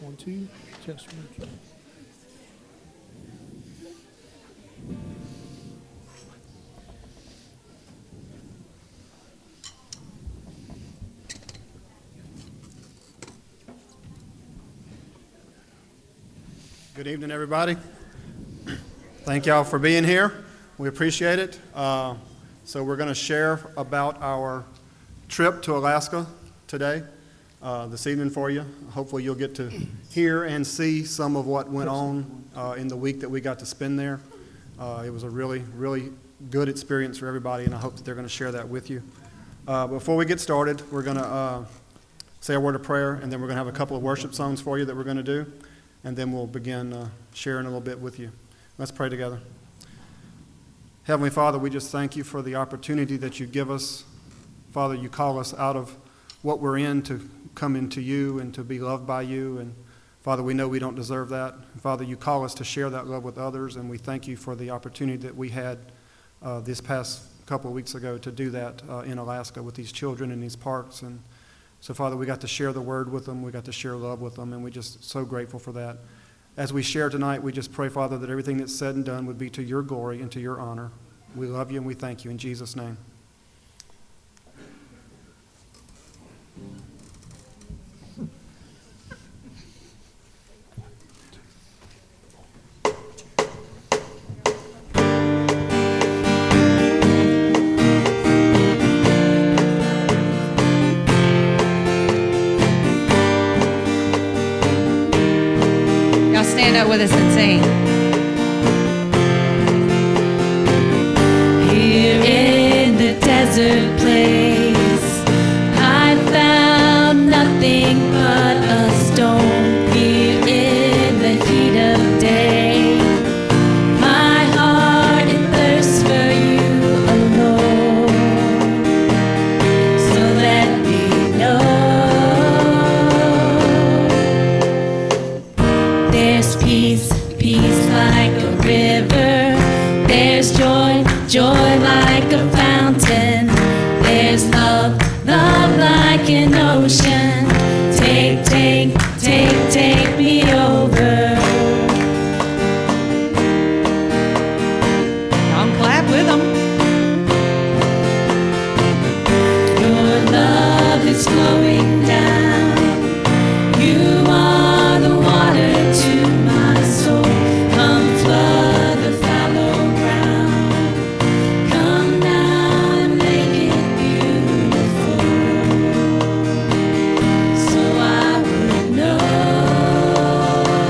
1, 2, test 1, 2. Good evening, everybody. Thank y'all for being here. We appreciate it. So we're going to share about our trip to Alaska today, this evening for you. Hopefully you'll get to hear and see some of what went on in the week that we got to spend there. It was a really, really good experience for everybody, and I hope that they're going to share that with you. Before we get started, we're going to say a word of prayer, and then we're going to have a couple of worship songs for you that we're going to do, and then we'll begin sharing a little bit with you. Let's pray together. Heavenly Father, we just thank you for the opportunity that you give us. Father, you call us out of what we're in to come into you and to be loved by you. And Father, we know we don't deserve that. Father, you call us to share that love with others, and we thank you for the opportunity that we had this past couple of weeks ago to do that in Alaska with these children in these parks. And so, Father, we got to share the word with them. We got to share love with them, and we're just so grateful for that. As we share tonight, we just pray, Father, that everything that's said and done would be to your glory and to your honor. We love you and we thank you in Jesus' name. Stand up with us and sing. Here in the desert place, I found nothing but a stone. Here in the heat of day, my heart it thirsts for you alone. So let me know. There's peace, peace like a river. There's joy, joy like a fountain. There's love, love like an ocean. Take, take, take, take me over. Y'all clap with them. Your love is flowing down. You are the water to my soul. Come flood the fallow ground. Come now and make it beautiful, so I would know.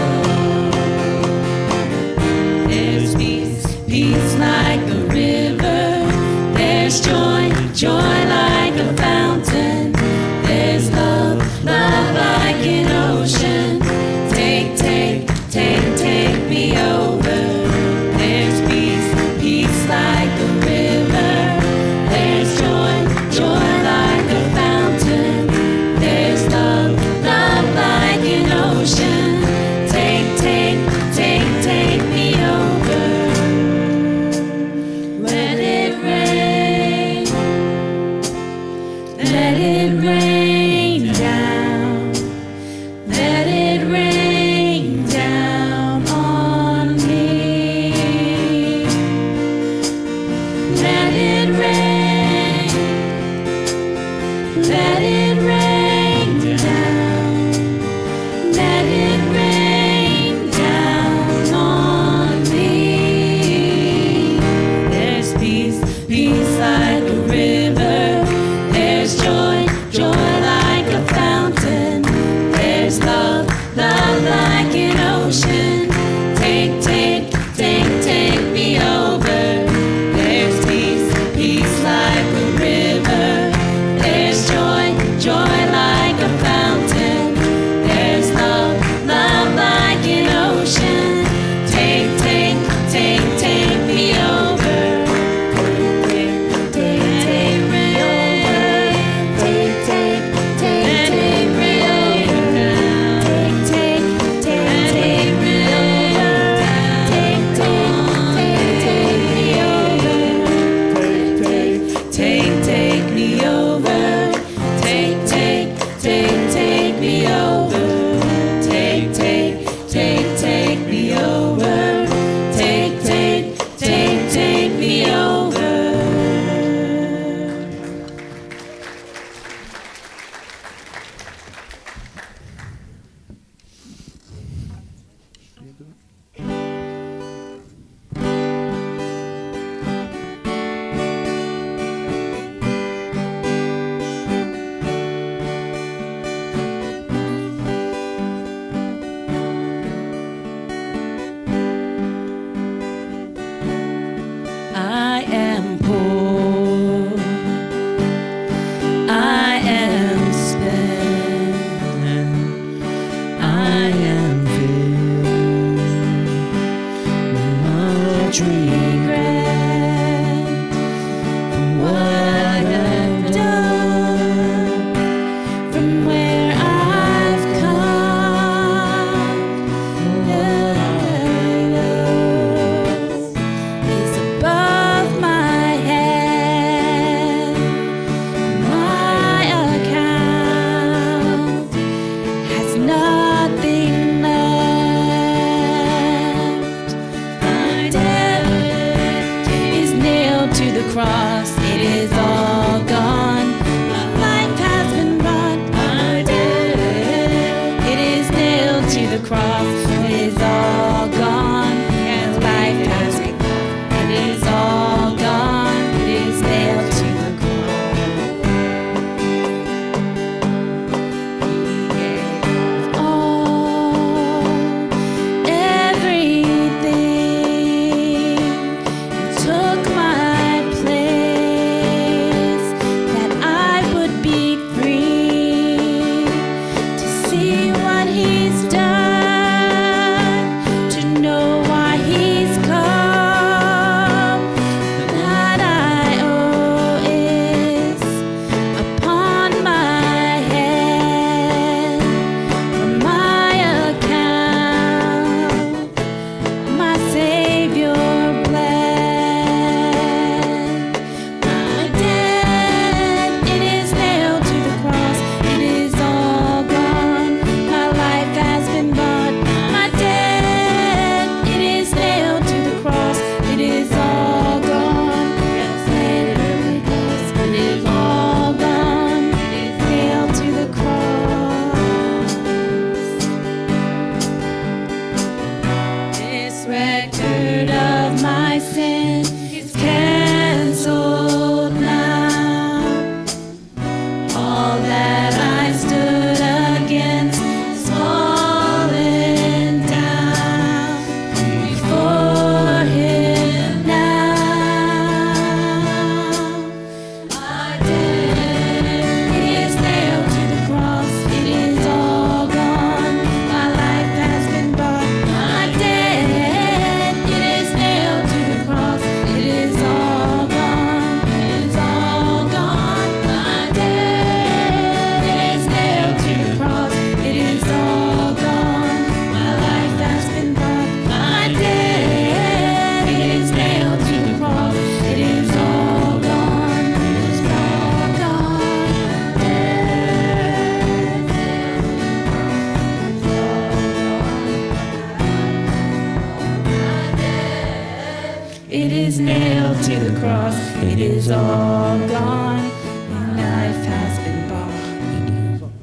It is all gone, and life has been bought.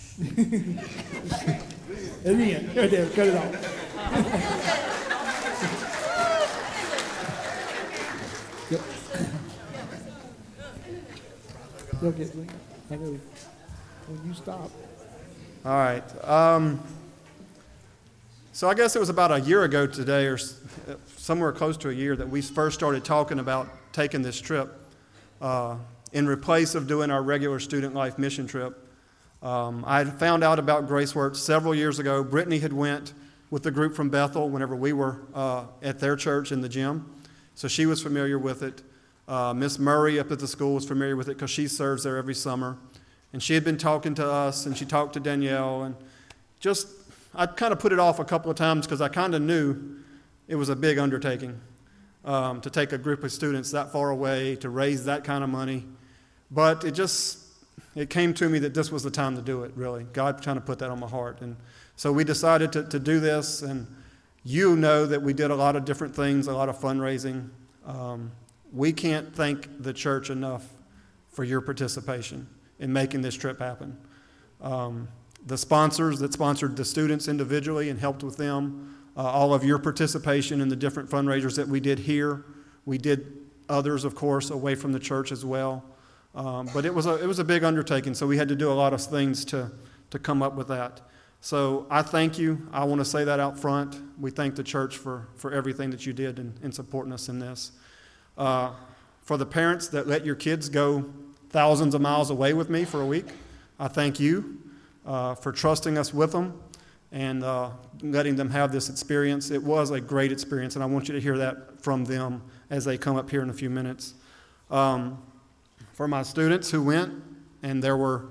At the end, right there, cut it off. Yep. Okay, I know. When you stop. All right. So I guess it was about a year ago today, or somewhere close to a year, that we first started talking about taking this trip. In replace of doing our regular student life mission trip, I had found out about GraceWorks several years ago. Brittany had went with the group from Bethel whenever we were at their church in the gym, so she was familiar with it. Miss Murray up at the school was familiar with it because she serves there every summer. And she had been talking to us, and she talked to Danielle, and just, I kind of put it off a couple of times because I kind of knew it was a big undertaking to take a group of students that far away, to raise that kind of money. But it came to me that this was the time to do it, really. God kind of put that on my heart. And so we decided to do this, and you know that we did a lot of different things, a lot of fundraising. We can't thank the church enough for your participation in making this trip happen. The sponsors that sponsored the students individually and helped with them, all of your participation in the different fundraisers that we did here. We did others, of course, away from the church as well. But it was a big undertaking, so we had to do a lot of things to come up with that. So I thank you. I want to say that out front. We thank the church for everything that you did in supporting us in this. For the parents that let your kids go thousands of miles away with me for a week, I thank you for trusting us with them and letting them have this experience. It was a great experience, and I want you to hear that from them as they come up here in a few minutes. For my students who went, and there were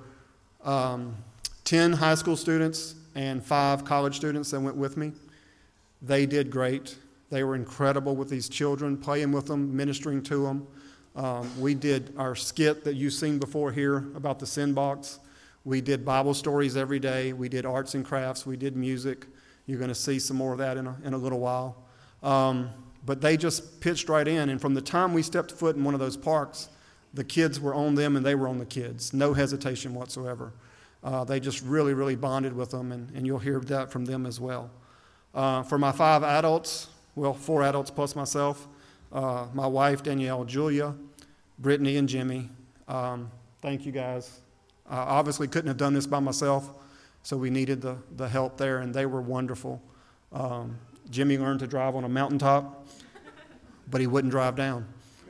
10 high school students and 5 college students that went with me, they did great. They were incredible with these children, playing with them, ministering to them. We did our skit that you've seen before here about the sin box. We did Bible stories every day. We did arts and crafts. We did music. You're going to see some more of that in a little while. But they just pitched right in. And from the time we stepped foot in one of those parks, the kids were on them and they were on the kids. No hesitation whatsoever. They just really, really bonded with them, and you'll hear that from them as well. For my 5 adults, well, 4 adults plus myself, my wife, Danielle, Julia, Brittany, and Jimmy. Thank you guys. I obviously couldn't have done this by myself, so we needed the help there, and they were wonderful. Jimmy learned to drive on a mountaintop, but he wouldn't drive down.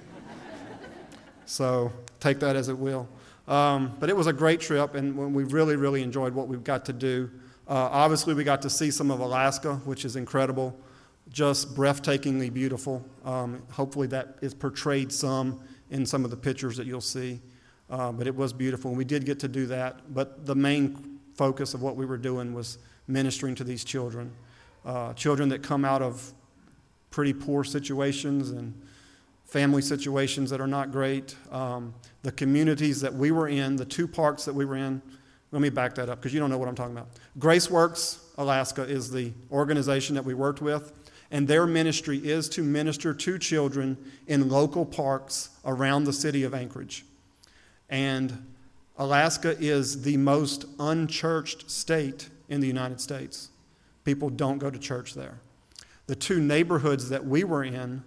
So take that as it will. But it was a great trip, and we really, really enjoyed what we've got to do. Obviously, we got to see some of Alaska, which is incredible, just breathtakingly beautiful. Hopefully that is portrayed some in some of the pictures that you'll see. But it was beautiful, and we did get to do that. But the main focus of what we were doing was ministering to these children, children that come out of pretty poor situations and family situations that are not great. The communities that we were in, the 2 parks that we were in, let me back that up because you don't know what I'm talking about. GraceWorks Alaska is the organization that we worked with, and their ministry is to minister to children in local parks around the city of Anchorage. And Alaska is the most unchurched state in the United States. People don't go to church there. The 2 neighborhoods that we were in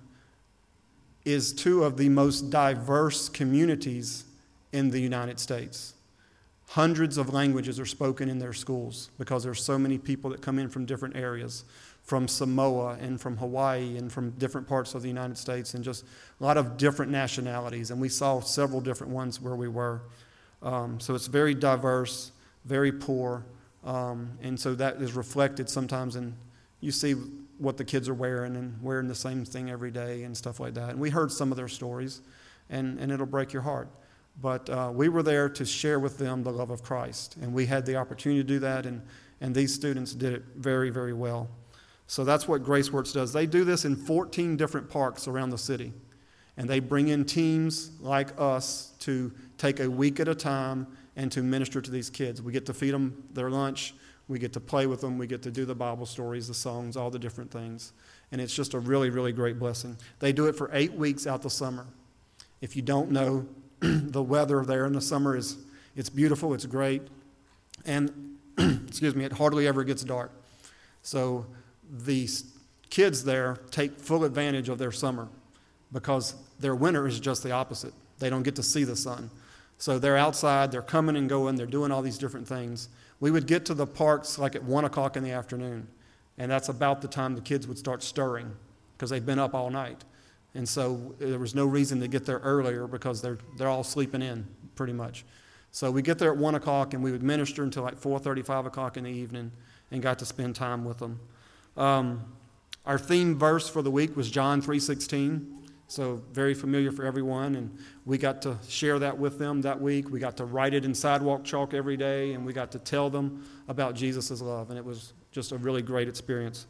is 2 of the most diverse communities in the United States. Hundreds of languages are spoken in their schools because there's so many people that come in from different areas, from Samoa and from Hawaii and from different parts of the United States, and just a lot of different nationalities. And we saw several different ones where we were. So it's very diverse, very poor, and so that is reflected sometimes in, you see what the kids are wearing and wearing the same thing every day and stuff like that. And we heard some of their stories, and it'll break your heart. But we were there to share with them the love of Christ, and we had the opportunity to do that, and these students did it very, very well. So that's what GraceWorks does. They do this in 14 different parks around the city, and they bring in teams like us to take a week at a time and to minister to these kids. We get to feed them their lunch. We get to play with them. We get to do the Bible stories, the songs, all the different things. And it's just a really, really great blessing. They do it for 8 weeks out the summer. If you don't know, the weather there in the summer it's beautiful, it's great, and excuse me, it hardly ever gets dark. So these kids there take full advantage of their summer because their winter is just the opposite. They don't get to see the sun. So they're outside, they're coming and going, they're doing all these different things. We would get to the parks like at 1 o'clock in the afternoon, and that's about the time the kids would start stirring because they've been up all night. And so there was no reason to get there earlier because they're all sleeping in pretty much. So we get there at 1 o'clock and we would minister until like 4:30, 5 o'clock in the evening and got to spend time with them. Our theme verse for the week was John 3:16, so very familiar for everyone, and we got to share that with them that week. We got to write it in sidewalk chalk every day, and we got to tell them about Jesus' love, and it was just a really great experience.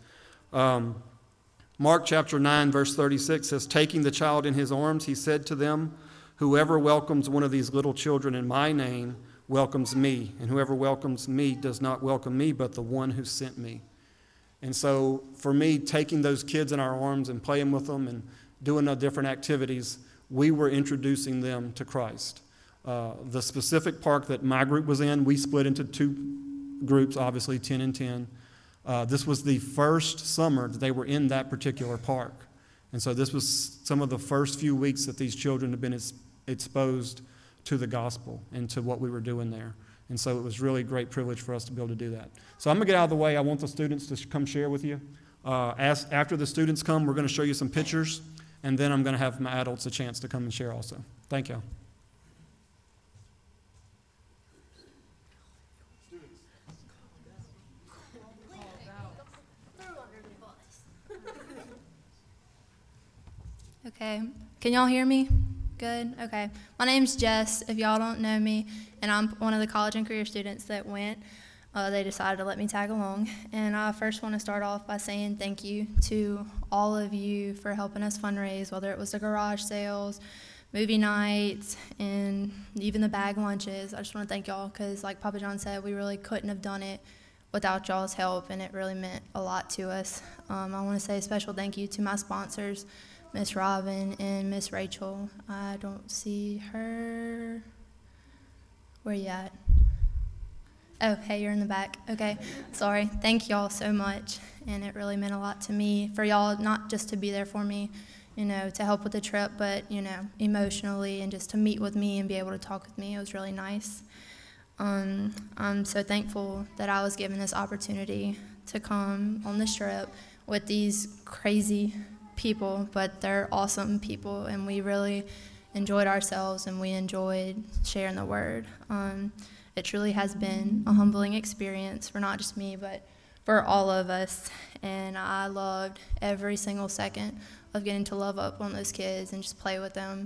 Mark chapter 9, verse 36 says, taking the child in his arms, he said to them, whoever welcomes one of these little children in my name welcomes me, and whoever welcomes me does not welcome me, but the one who sent me. And so for me, taking those kids in our arms and playing with them and doing the different activities, we were introducing them to Christ. The specific park that my group was in, we split into 2 groups, obviously 10 and 10. This was the first summer that they were in that particular park. And so this was some of the first few weeks that these children have been exposed to the gospel and to what we were doing there. And so it was really a great privilege for us to be able to do that. So I'm going to get out of the way. I want the students to come share with you. After the students come, we're going to show you some pictures, and then I'm going to have my adults a chance to come and share also. Thank you. Okay, can y'all hear me? Good, okay. My name's Jess, if y'all don't know me, and I'm one of the college and career students that went. They decided to let me tag along, and I first want to start off by saying thank you to all of you for helping us fundraise, whether it was the garage sales, movie nights, and even the bag lunches. I just want to thank y'all because, like Papa John said, we really couldn't have done it without y'all's help, and it really meant a lot to us. I want to say a special thank you to my sponsors, Miss Robin and Miss Rachel. I don't see her. Where you at? Oh, hey, you're in the back. Okay, sorry. Thank y'all so much, and it really meant a lot to me for y'all not just to be there for me, to help with the trip, but, emotionally and just to meet with me and be able to talk with me. It was really nice. I'm so thankful that I was given this opportunity to come on this trip with these crazy people, but they're awesome people, and we really enjoyed ourselves and we enjoyed sharing the word. It truly has been a humbling experience for not just me, but for all of us, and I loved every single second of getting to love up on those kids and just play with them.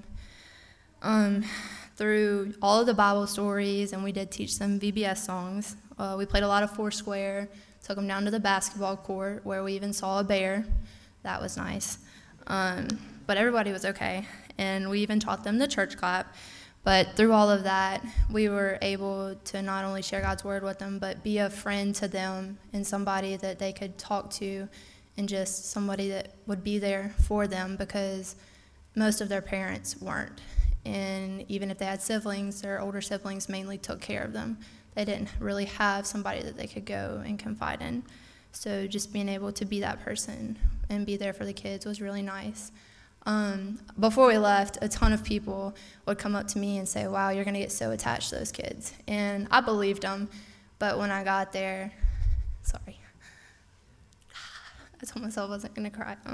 Through all of the Bible stories, and we did teach them VBS songs. We played a lot of Foursquare, took them down to the basketball court where we even saw a bear. That was nice. But everybody was okay, and we even taught them the church clap. But through all of that, we were able to not only share God's word with them, but be a friend to them and somebody that they could talk to and just somebody that would be there for them, because most of their parents weren't. And even if they had siblings, their older siblings mainly took care of them. They didn't really have somebody that they could go and confide in. So just being able to be that person and be there for the kids was really nice. Before we left, a ton of people would come up to me and say, wow, you're going to get so attached to those kids. And I believed them, but when I got there, sorry, I told myself I wasn't going to cry.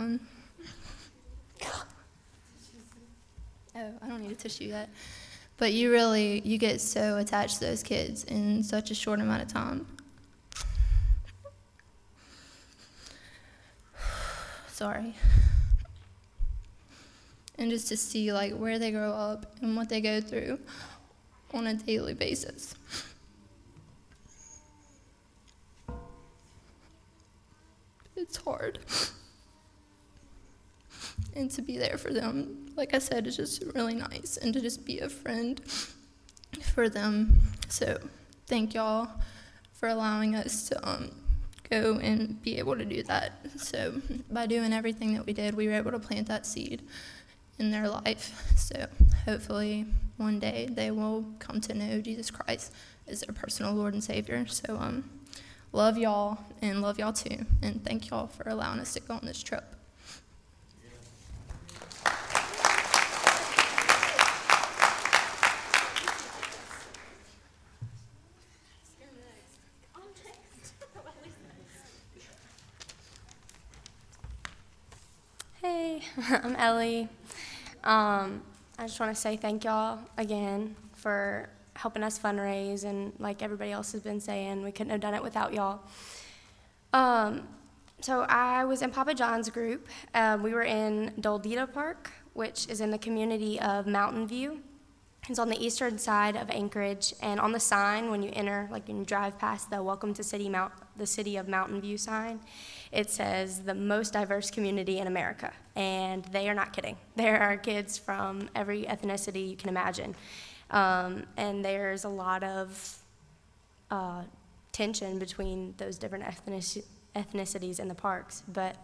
Oh, I don't need a tissue yet. But you get so attached to those kids in such a short amount of time. Sorry. And just to see where they grow up and what they go through on a daily basis. It's hard. And to be there for them, like I said, is just really nice, and to just be a friend for them. So thank y'all for allowing us to go and be able to do that. So by doing everything that we did, we were able to plant that seed in their life. So hopefully one day they will come to know Jesus Christ as their personal Lord and Savior. So love y'all and love y'all too. And thank y'all for allowing us to go on this trip. Hey, I'm Ellie. I just want to say thank y'all again for helping us fundraise, and like everybody else has been saying, we couldn't have done it without y'all. So I was in Papa John's group. We were in Doldita Park, which is in the community of Mountain View. It's on the eastern side of Anchorage, and on the sign when you enter, like when you drive past the Welcome to the City of Mountain View sign, it says the most diverse community in America, and they are not kidding. There are kids from every ethnicity you can imagine, and there's a lot of tension between those different ethnicities in the parks, but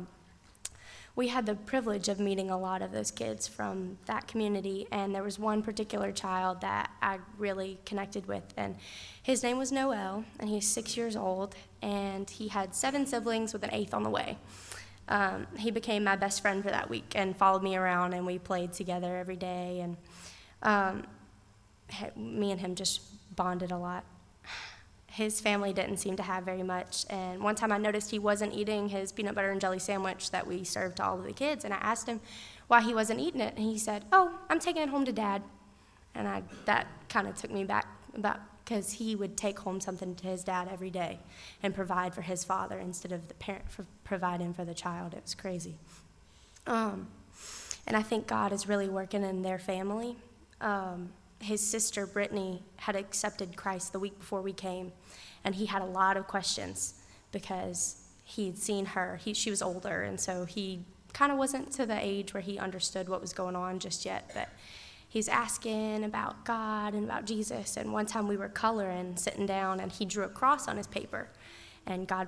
we had the privilege of meeting a lot of those kids from that community, and there was one particular child that I really connected with, and his name was Noel, and he's 6 years old, and he had 7 siblings with an 8th on the way. He became my best friend for that week and followed me around, and we played together every day, and me and him just bonded a lot. His family didn't seem to have very much, and one time I noticed he wasn't eating his peanut butter and jelly sandwich that we served to all of the kids, and I asked him why he wasn't eating it, and he said, "Oh, I'm taking it home to Dad." And that kind of took me back, because he would take home something to his dad every day and provide for his father instead of the parent providing for the child. It was crazy. And I think God is really working in their family. His sister, Brittany, had accepted Christ the week before we came, and he had a lot of questions because he'd seen her. She was older, and so he kind of wasn't to the age where he understood what was going on just yet, but he's asking about God and about Jesus, and one time we were coloring, sitting down, and he drew a cross on his paper, and God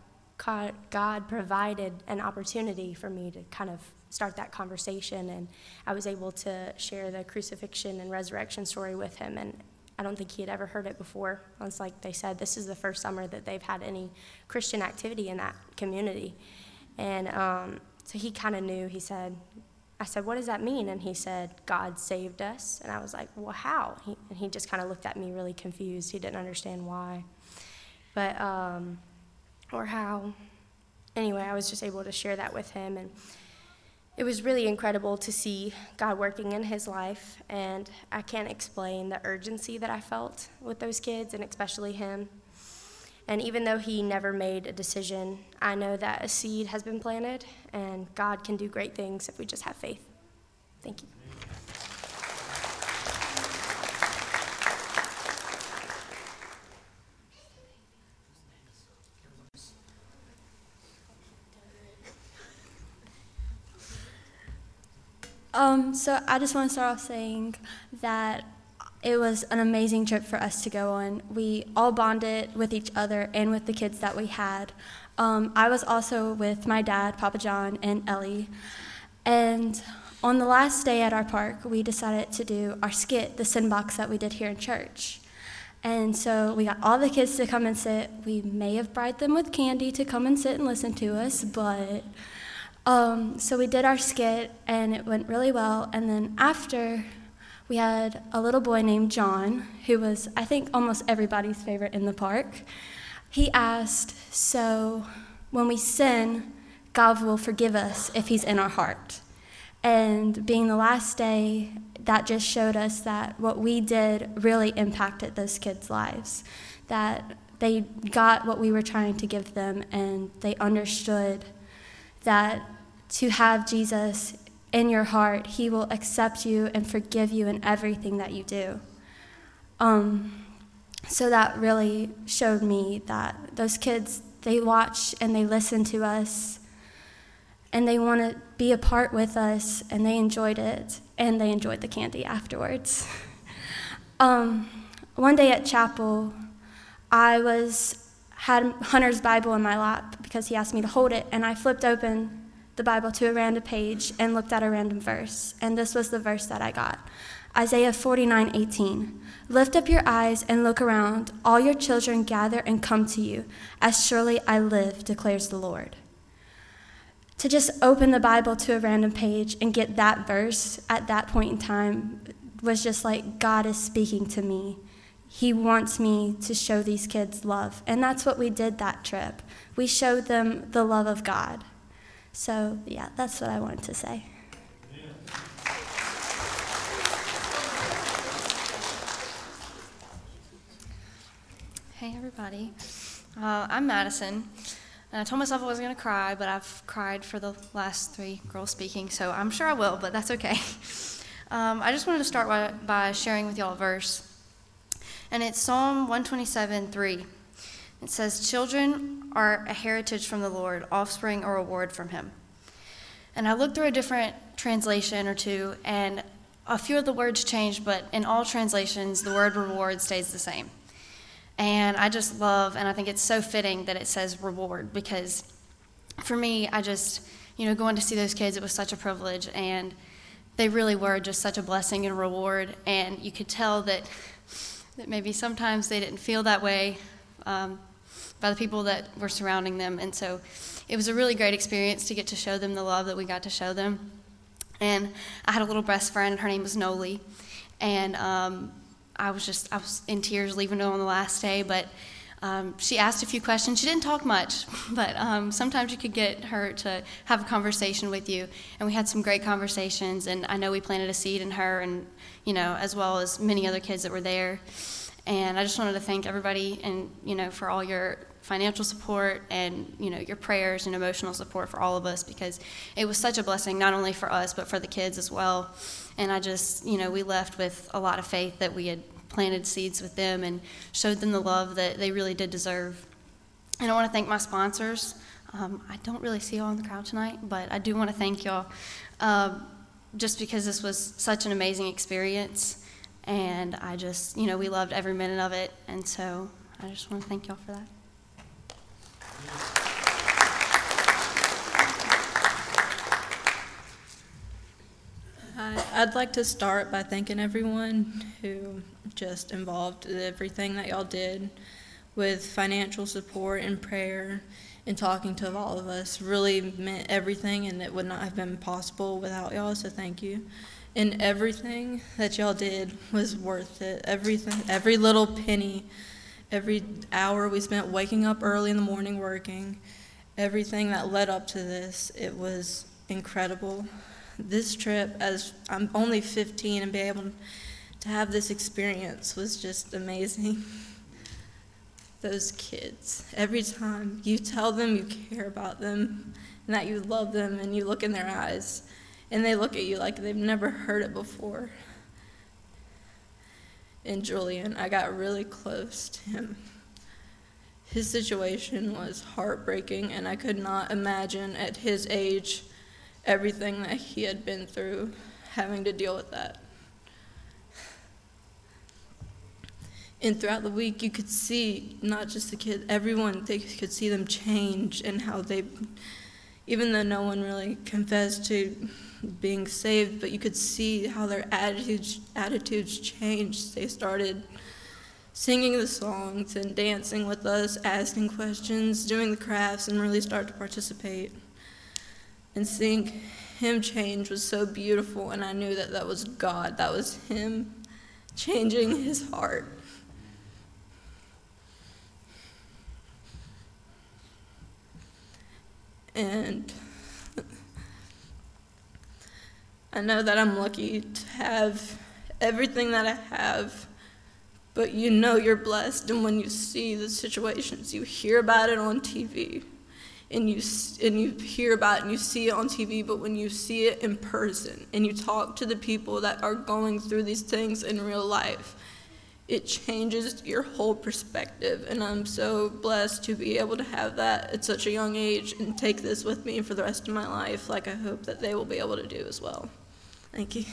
provided an opportunity for me to kind of start that conversation, and I was able to share the crucifixion and resurrection story with him, and I don't think he had ever heard it before. It's like they said, this is the first summer that they've had any Christian activity in that community, and so he kind of knew. I said, "What does that mean?" And he said, "God saved us." And I was like, "Well, how?" And he just kind of looked at me really confused. He didn't understand why, or how. Anyway, I was just able to share that with him, and it was really incredible to see God working in his life, and I can't explain the urgency that I felt with those kids, and especially him. And even though he never made a decision, I know that a seed has been planted, and God can do great things if we just have faith. Thank you. So I just want to start off saying that it was an amazing trip for us to go on. We all bonded with each other and with the kids that we had. I was also with my dad, Papa John, and Ellie. And on the last day at our park, we decided to do our skit, the sin box that we did here in church. And so we got all the kids to come and sit. We may have bribed them with candy to come and sit and listen to us, but so we did our skit, and it went really well. And then after, we had a little boy named John, who was, I think, almost everybody's favorite in the park. He asked, "So when we sin, God will forgive us if he's in our heart." And being the last day, that just showed us that what we did really impacted those kids' lives, that they got what we were trying to give them, and they understood that to have Jesus in your heart, he will accept you and forgive you in everything that you do. So that really showed me that those kids, they watch and they listen to us, and they want to be a part with us, and they enjoyed it, and they enjoyed the candy afterwards. One day at chapel, I had Hunter's Bible in my lap because he asked me to hold it, and I flipped open the Bible to a random page and looked at a random verse, and this was the verse that I got. Isaiah 49:18. Lift up your eyes and look around. All your children gather and come to you. As surely I live, declares the Lord. To just open the Bible to a random page and get that verse at that point in time was just like God is speaking to me. He wants me to show these kids love. And that's what we did that trip. We showed them the love of God. So, yeah, that's what I wanted to say. Hey, everybody. I'm Madison. And I told myself I wasn't going to cry, but I've cried for the last 3 girls speaking, so I'm sure I will, but that's okay. I just wanted to start by sharing with y'all a verse. And it's Psalm 127:3. It says, "Children are a heritage from the Lord, offspring a reward from him." And I looked through a different translation or two, and a few of the words changed, but in all translations, the word reward stays the same. And I just love, and I think it's so fitting that it says reward, because for me, I just, going to see those kids, it was such a privilege, and they really were just such a blessing and reward, and you could tell that maybe sometimes they didn't feel that way by the people that were surrounding them, and so it was a really great experience to get to show them the love that we got to show them. And I had a little best friend, her name was Noli, and I was in tears leaving her on the last day, but she asked a few questions. She didn't talk much, but sometimes you could get her to have a conversation with you, and we had some great conversations, and I know we planted a seed in her, and as well as many other kids that were there. And I just wanted to thank everybody, and for all your financial support and your prayers and emotional support for all of us, because it was such a blessing, not only for us but for the kids as well. And I just we left with a lot of faith that we had planted seeds with them and showed them the love that they really did deserve. And I want to thank my sponsors. I don't really see y'all in the crowd tonight, but I do want to thank y'all just because this was such an amazing experience, and I just we loved every minute of it, and so I just want to thank y'all for that. I'd like to start by thanking everyone who just involved in everything that y'all did with financial support and prayer and talking to all of us. Really meant everything, and it would not have been possible without y'all, so thank you. And everything that y'all did was worth it. Everything, every little penny, every hour we spent waking up early in the morning working, everything that led up to this, it was incredible. This trip, as I'm only 15 and be able to have this experience, was just amazing. Those kids, every time you tell them you care about them and that you love them, and you look in their eyes and they look at you like they've never heard it before. And Julian, I got really close to him. His situation was heartbreaking, and I could not imagine at his age everything that he had been through, having to deal with that. And throughout the week, you could see, not just the kids, everyone, they could see them change, and how they, even though no one really confessed to being saved, but you could see how their attitudes changed. They started singing the songs and dancing with us, asking questions, doing the crafts, and really start to participate. And seeing him change was so beautiful, and I knew that that was God. That was him changing his heart. And I know that I'm lucky to have everything that I have, but you're blessed, and when you see the situations, you hear about it on TV. And you hear about it and you see it on TV, but when you see it in person and you talk to the people that are going through these things in real life, it changes your whole perspective. And I'm so blessed to be able to have that at such a young age and take this with me for the rest of my life, like I hope that they will be able to do as well. Thank you.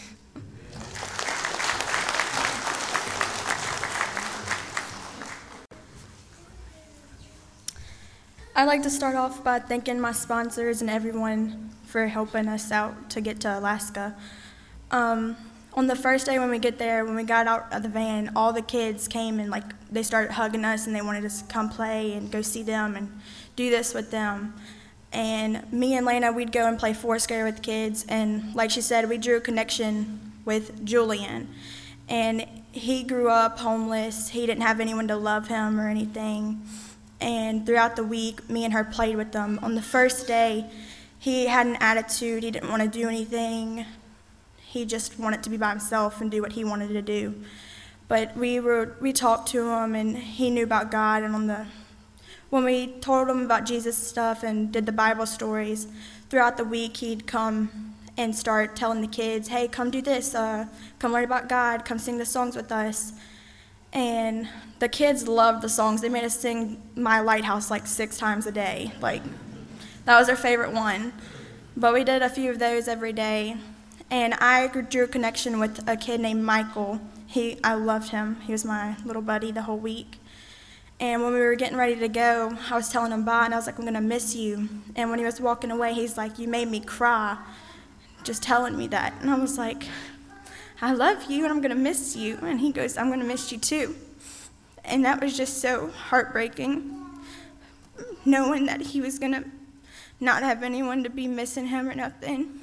I'd like to start off by thanking my sponsors and everyone for helping us out to get to Alaska. On the first day when we get there, when we got out of the van, all the kids came and they started hugging us and they wanted us to come play and go see them and do this with them. And me and Lena, we'd go and play Foursquare with the kids, and like she said, we drew a connection with Julian. And he grew up homeless. He didn't have anyone to love him or anything. And throughout the week, me and her played with them. On the first day, he had an attitude. He didn't want to do anything. He just wanted to be by himself and do what he wanted to do. But we talked to him, and he knew about God. And when we told him about Jesus stuff and did the Bible stories, throughout the week he'd come and start telling the kids, hey, come do this, come learn about God, come sing the songs with us. And the kids loved the songs. They made us sing My Lighthouse 6 times a day. That was their favorite one. But we did a few of those every day. And I drew a connection with a kid named Michael. I loved him. He was my little buddy the whole week. And when we were getting ready to go, I was telling him bye, and I was like, I'm going to miss you. And when he was walking away, he's like, you made me cry, just telling me that. And I was like, I love you, and I'm going to miss you. And he goes, I'm going to miss you too. And that was just so heartbreaking, knowing that he was going to not have anyone to be missing him or nothing.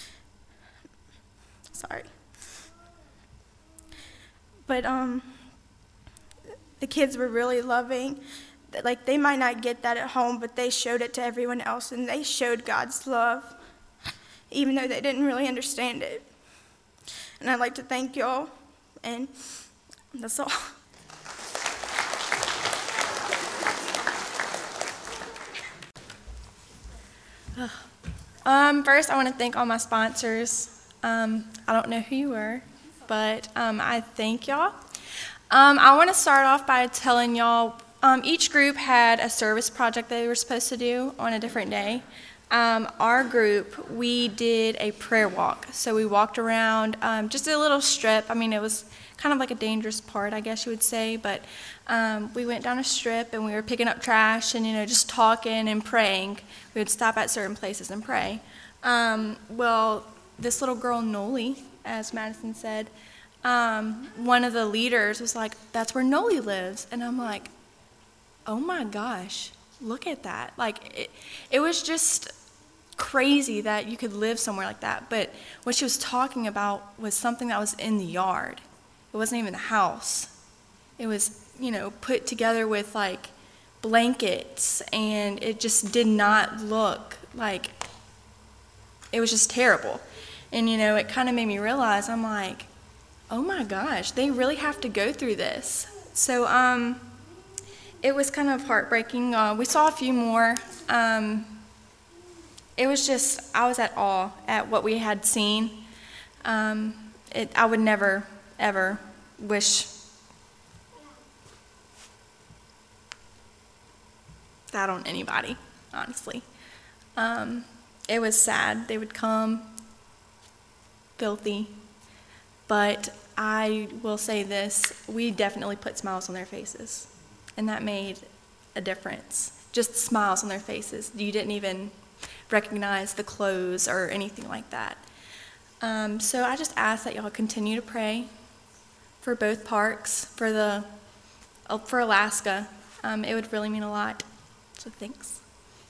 Sorry. But, the kids were really loving. They might not get that at home, but they showed it to everyone else, and they showed God's love, even though they didn't really understand it. And I'd like to thank y'all, and that's all. First, I want to thank all my sponsors. I don't know who you were, but I thank y'all. I want to start off by telling y'all, each group had a service project they were supposed to do on a different day. Our group, we did a prayer walk. So we walked around just a little strip. It was kind of like a dangerous part, I guess you would say, but we went down a strip and we were picking up trash and, just talking and praying. We would stop at certain places and pray. Well, this little girl, Noli, as Madison said, one of the leaders was like, that's where Noli lives. And I'm like, oh my gosh, look at that. It was just crazy that you could live somewhere like that. But what she was talking about was something that was in the yard. It wasn't even the house. It was, put together with blankets, and it just did not look like, it was just terrible. And, it kind of made me realize, I'm like, oh my gosh, they really have to go through this. So it was kind of heartbreaking. We saw a few more. It was just, I was at awe at what we had seen. I would never, ever wish that on anybody, honestly. It was sad. They would come filthy. But I will say this, we definitely put smiles on their faces, and that made a difference. Just smiles on their faces. You didn't even recognize the clothes or anything like that. So I just ask that y'all continue to pray for both parks, for Alaska. It would really mean a lot. So thanks.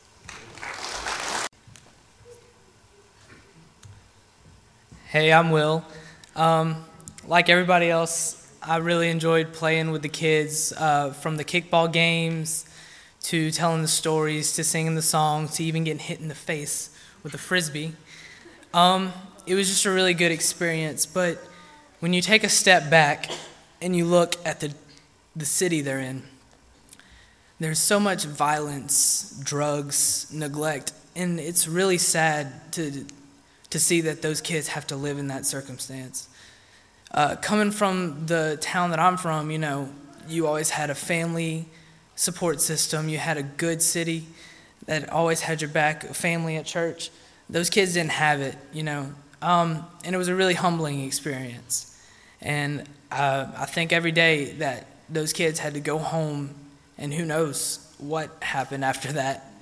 Hey, I'm Will. Like everybody else, I really enjoyed playing with the kids, from the kickball games to telling the stories to singing the songs to even getting hit in the face with a Frisbee. It was just a really good experience, but when you take a step back and you look at the city they're in, there's so much violence, drugs, neglect, and it's really sad to see that those kids have to live in that circumstance. Coming from the town that I'm from, you always had a family support system. You had a good city that always had your back, a family at church. Those kids didn't have it, and it was a really humbling experience. And I think every day that those kids had to go home, and who knows what happened after that.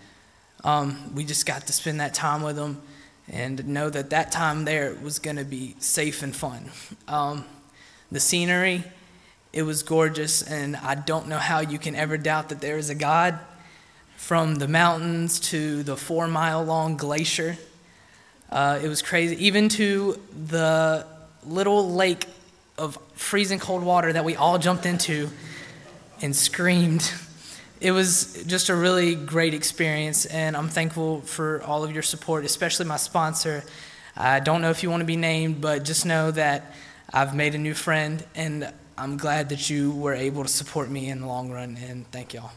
We just got to spend that time with them and know that that time there was going to be safe and fun. The scenery, it was gorgeous, and I don't know how you can ever doubt that there is a God. From the mountains to the 4-mile-long glacier, it was crazy. Even to the little lake of freezing cold water that we all jumped into and screamed. It was just a really great experience, and I'm thankful for all of your support, especially my sponsor. I don't know if you want to be named, but just know that I've made a new friend, and I'm glad that you were able to support me in the long run, and thank y'all.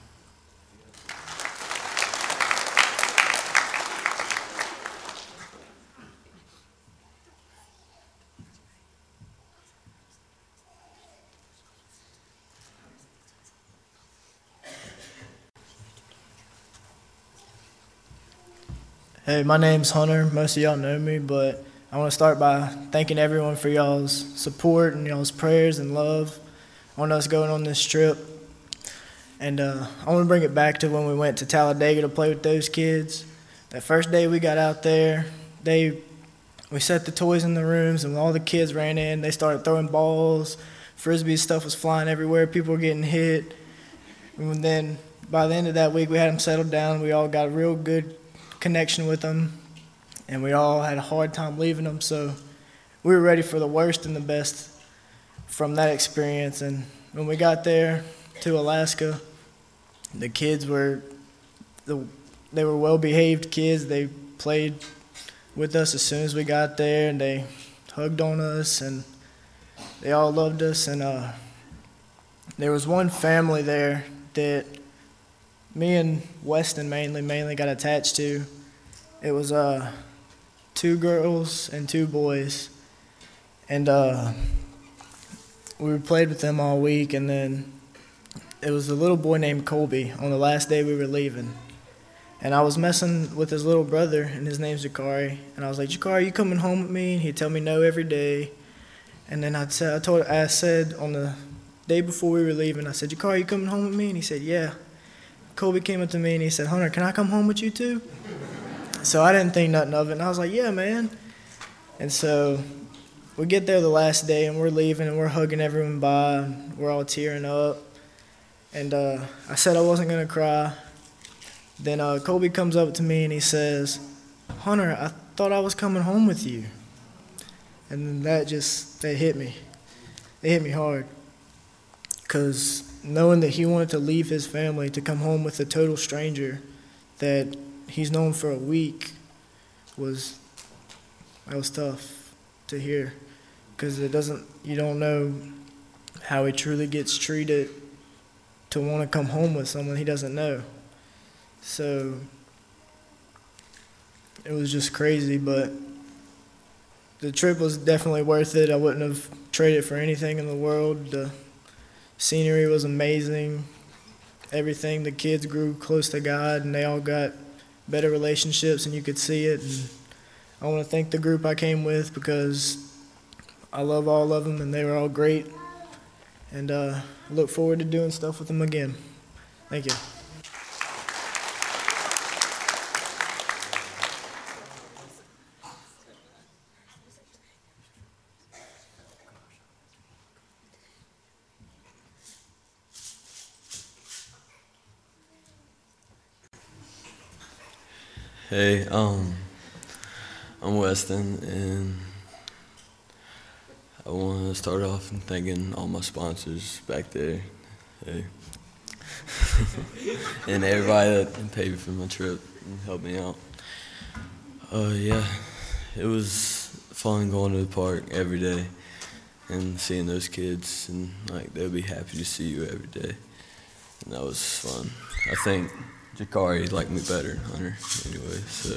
Hey, my name's Hunter. Most of y'all know me, but I want to start by thanking everyone for y'all's support and y'all's prayers and love on us going on this trip. And I want to bring it back to when we went to Talladega to play with those kids. That first day we got out there, we set the toys in the rooms, and all the kids ran in. They started throwing balls, frisbee stuff was flying everywhere, people were getting hit. And then by the end of that week, we had them settled down. We all got a real good connection with them, and we all had a hard time leaving them, so we were ready for the worst and the best from that experience. And when we got there to Alaska, the kids were well-behaved kids. They played with us as soon as we got there, and they hugged on us, and they all loved us. And there was one family there that me and Weston mainly got attached to. It was 2 girls and 2 boys, and we played with them all week. And then it was a little boy named Colby on the last day we were leaving, and I was messing with his little brother, and his name's Jakari, and I was like, Jakari, you coming home with me? And he'd tell me no every day. And then I said on the day before we were leaving, I said, Jakari, you coming home with me? And he said, yeah. Colby came up to me and he said, Hunter, can I come home with you too? So I didn't think nothing of it, and I was like, yeah, man. And so we get there the last day, and we're leaving, and we're hugging everyone by, and we're all tearing up. And I said I wasn't going to cry. Then Colby comes up to me and he says, Hunter, I thought I was coming home with you. And then that hit me. It hit me hard. Because knowing that he wanted to leave his family to come home with a total stranger that he's known for a week was tough to hear, because you don't know how he truly gets treated to want to come home with someone he doesn't know. So it was just crazy, but the trip was definitely worth it. I wouldn't have traded it for anything in the world. The scenery was amazing. Everything, the kids grew close to God, and they all got better relationships, and you could see it. And I want to thank the group I came with, because I love all of them, and they were all great. And I look forward to doing stuff with them again. Thank you. Hey, I'm Weston, and I want to start off in thanking all my sponsors back there, hey, and everybody that paid for my trip and helped me out. Yeah, it was fun going to the park every day and seeing those kids, and like they'll be happy to see you every day, and that was fun. I think Jakari liked me better than Hunter anyway, so.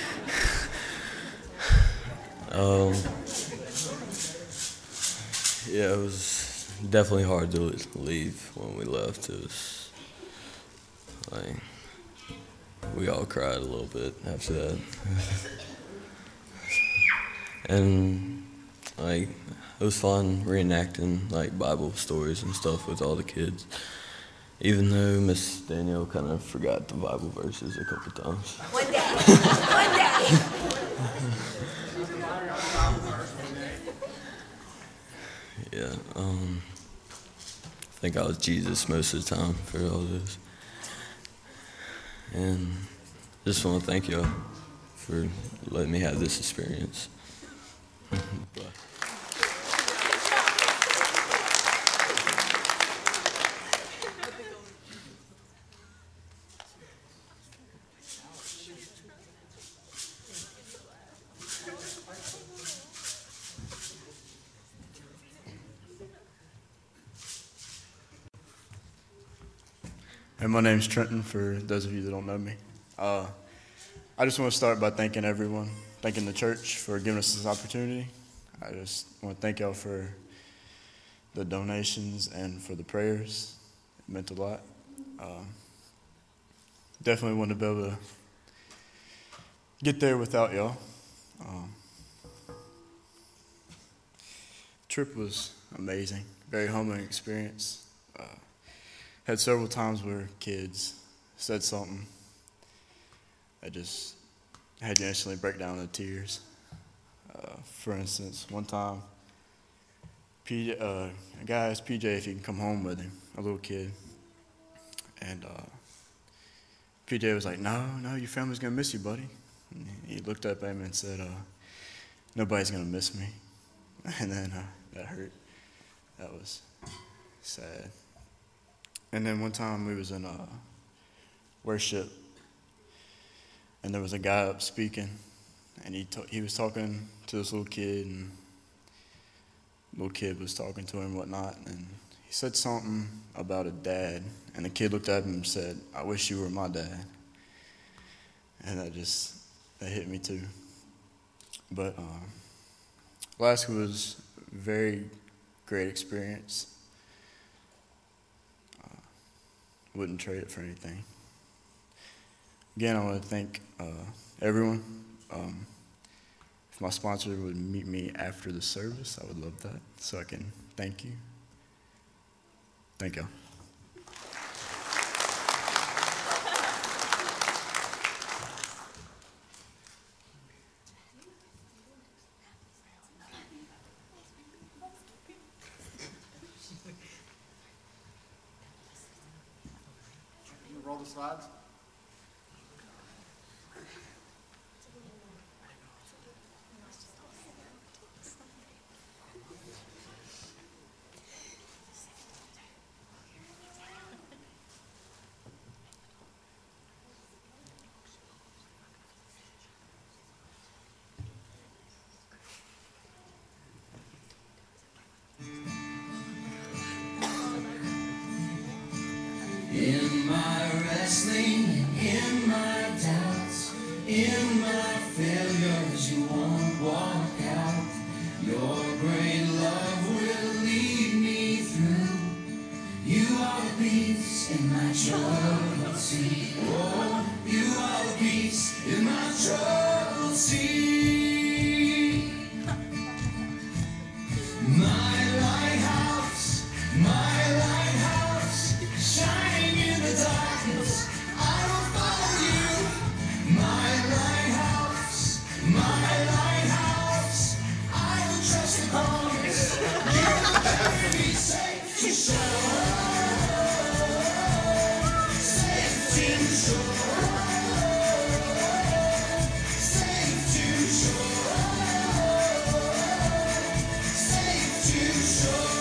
Yeah, it was definitely hard to leave when we left. It was like, we all cried a little bit after that. And like, it was fun reenacting like Bible stories and stuff with all the kids. even though Miss Danielle kind of forgot the Bible verses a couple times. One day. One day. Yeah, I think I was Jesus most of the time for all this. And just want to thank y'all for letting me have this experience. Bye. And my name's Trenton, for those of you that don't know me. I just want to start by thanking everyone, thanking the church for giving us this opportunity. I just want to thank y'all for the donations and for the prayers. It meant a lot. Definitely wouldn't have been able to get there without y'all. Trip was amazing, very humbling experience. Had several times where kids said something that just had you instantly break down into tears. For instance, one time, a guy asked PJ if he can come home with him, a little kid. And PJ was like, no, your family's going to miss you, buddy. And he looked up at him and said, nobody's going to miss me. And then that hurt. That was sad. And then one time we was in worship, and there was a guy up speaking, and he was talking to this little kid, and the little kid was talking to him and whatnot, and he said something about a dad, and the kid looked at him and said, I wish you were my dad. And that hit me too. But Alaska was a very great experience. Wouldn't trade it for anything. Again, I want to thank everyone. If my sponsor would meet me after the service, I would love that, so I can thank you. Thank y'all. Roll the slides. In my wrestling, in my doubts, in my failures, you won't walk out. Your great love will lead me through. You are the peace in my troubled sea. Oh, you are the peace in my troubled sea. My lighthouse, shining in the darkness, I will follow you. My lighthouse, I will trust the promise. You will carry me safe to shore, safe to shore, safe to shore, safe to shore.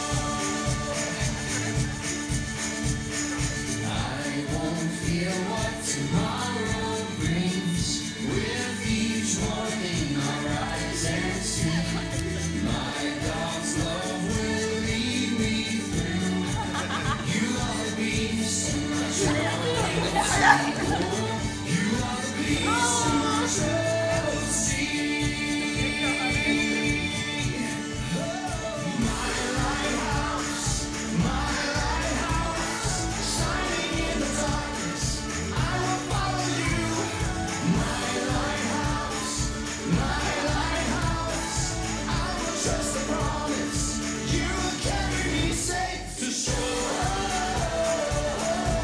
Fear what tomorrow brings. With each morning I'll rise and sing. My God's love will lead me through. You are the peace in my troubled sea. You are the peace in my troubled sea. My lighthouse, shining in the darkness, I will follow you. My lighthouse, I will trust the promise. You will carry me safe to shore.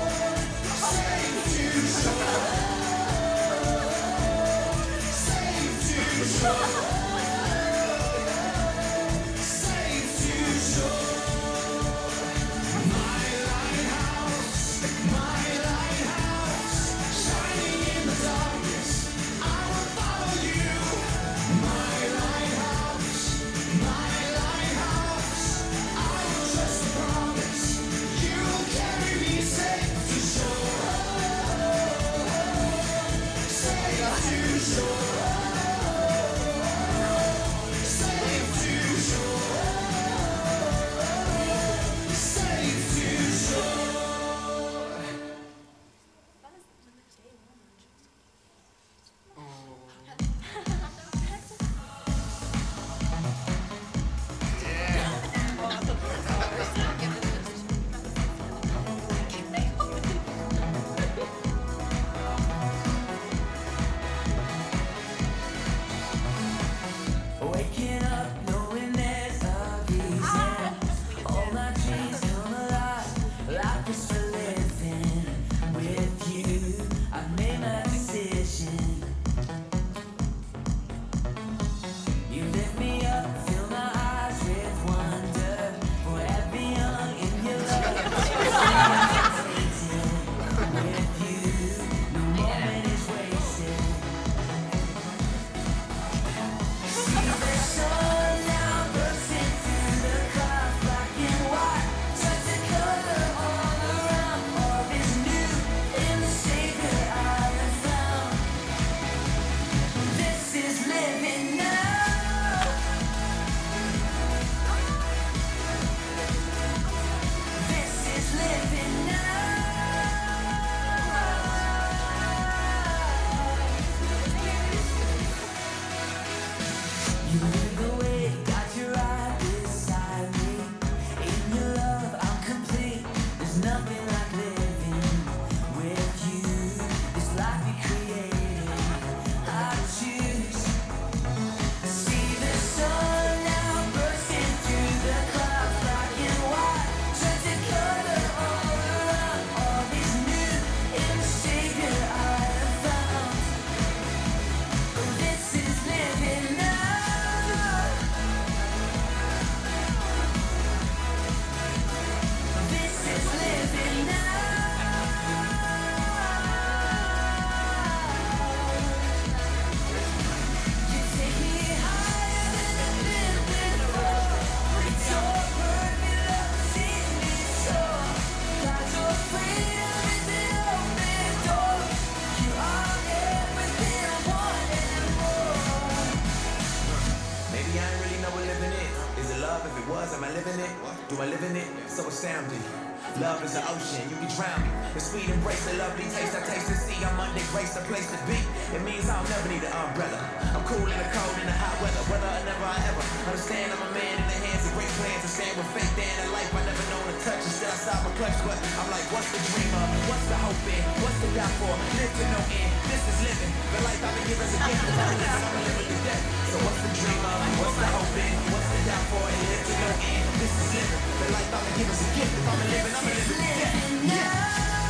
Do I live in it? So astounding. Love is an ocean, you can drown me. The sweet embrace, the lovely taste, I taste and see. I'm under grace, a place to be. It means I'll never need an umbrella. I'm cool in the cold, in the hot weather, whether or never I ever understand. I'm a man in the hands of great plans, a stand with faith and a life I never known to touch. Instead I stop my clutch, but I'm like, what's the dream of? What's the hope in? What's the doubt for? Live to no end. This is living. The life I've been given is a gift. If I live, I'm living to death. So what's the dream of? What's the hope in? What's the doubt for? And live to no end. This is living. The life I've been given is a gift. If I'm living, I'm living to death. Yeah.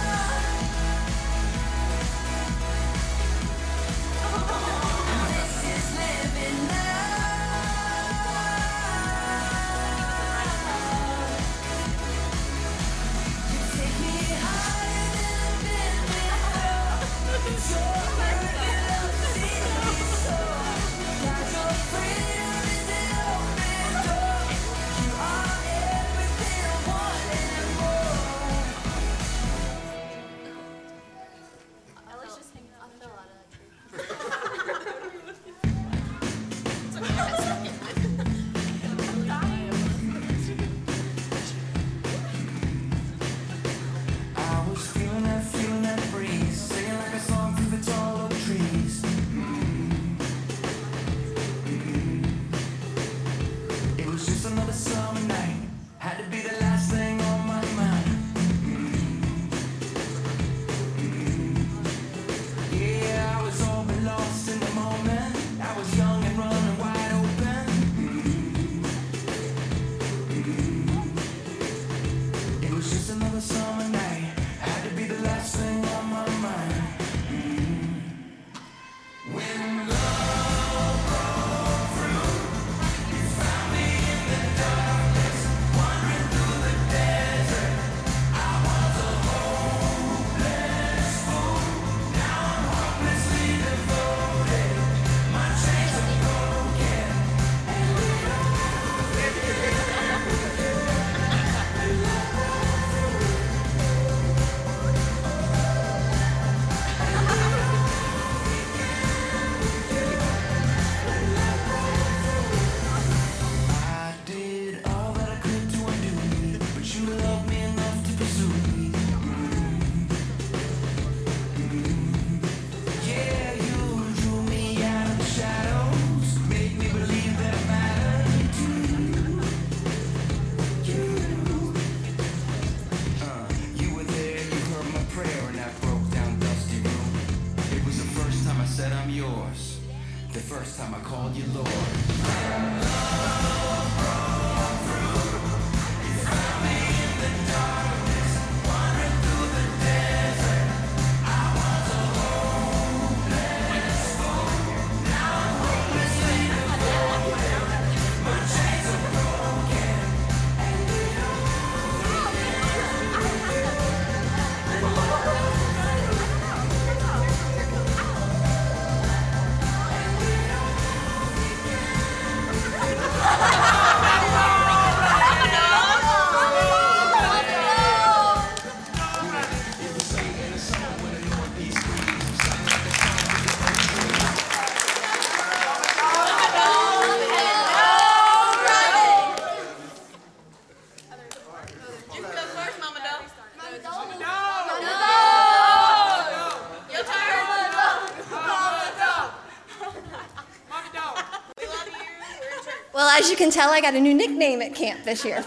Well, as you can tell, I got a new nickname at camp this year.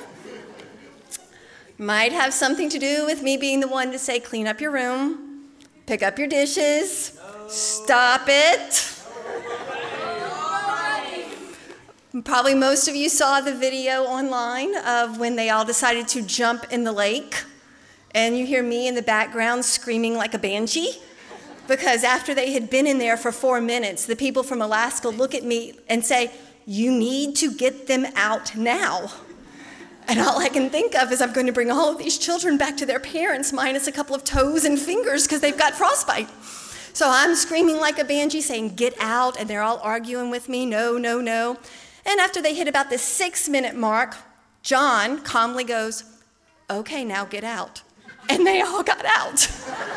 Might have something to do with me being the one to say, clean up your room, pick up your dishes, stop it. Probably most of you saw the video online of when they all decided to jump in the lake, and you hear me in the background screaming like a banshee, because after they had been in there for 4 minutes, the people from Alaska look at me and say, you need to get them out now. And all I can think of is I'm going to bring all of these children back to their parents, minus a couple of toes and fingers because they've got frostbite. So I'm screaming like a banshee saying, get out, and they're all arguing with me, no, no, no. And after they hit about the 6-minute mark, John calmly goes, okay, now get out. And they all got out.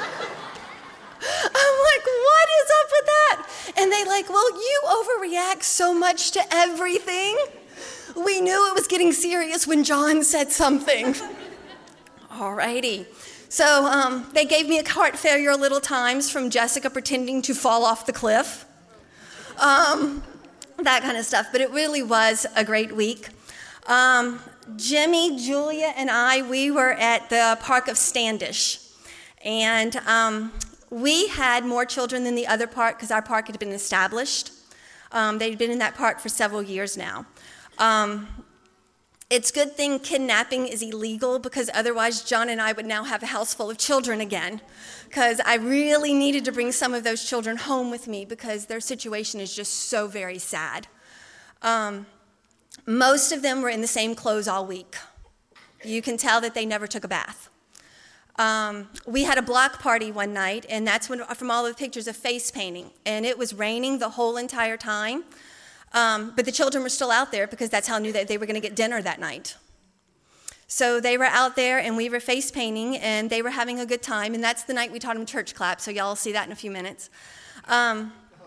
I'm like, what is up with that? And they like, well, you overreact so much to everything. We knew it was getting serious when John said something. Alrighty. So they gave me a heart failure little times from Jessica pretending to fall off the cliff. That kind of stuff. But it really was a great week. Jimmy, Julia, and I, we were at the Park of Standish. And we had more children than the other park because our park had been established. They'd been in that park for several years now. It's a good thing kidnapping is illegal because otherwise John and I would now have a house full of children again, because I really needed to bring some of those children home with me because their situation is just so very sad. Most of them were in the same clothes all week. You can tell that they never took a bath. We had a block party one night, and that's when, from all the pictures of face painting, and it was raining the whole entire time. But the children were still out there because that's how I knew that they were going to get dinner that night. So they were out there, and we were face painting, and they were having a good time, and that's the night we taught them church clap, so y'all will see that in a few minutes. Oh,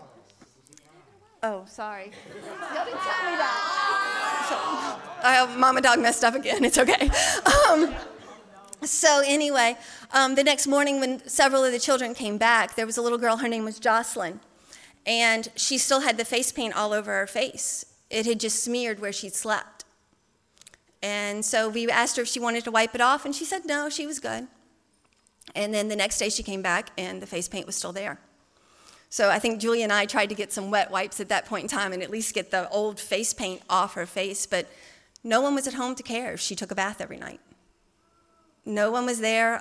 sorry. Y'all didn't tell me that. So, Mama Dog messed up again. It's okay. So anyway, the next morning when several of the children came back, there was a little girl, her name was Jocelyn. And she still had the face paint all over her face. It had just smeared where she'd slept. And so we asked her if she wanted to wipe it off, and she said no, she was good. And then the next day she came back, and the face paint was still there. So I think Julia and I tried to get some wet wipes at that point in time and at least get the old face paint off her face, but no one was at home to care if she took a bath every night. No one was there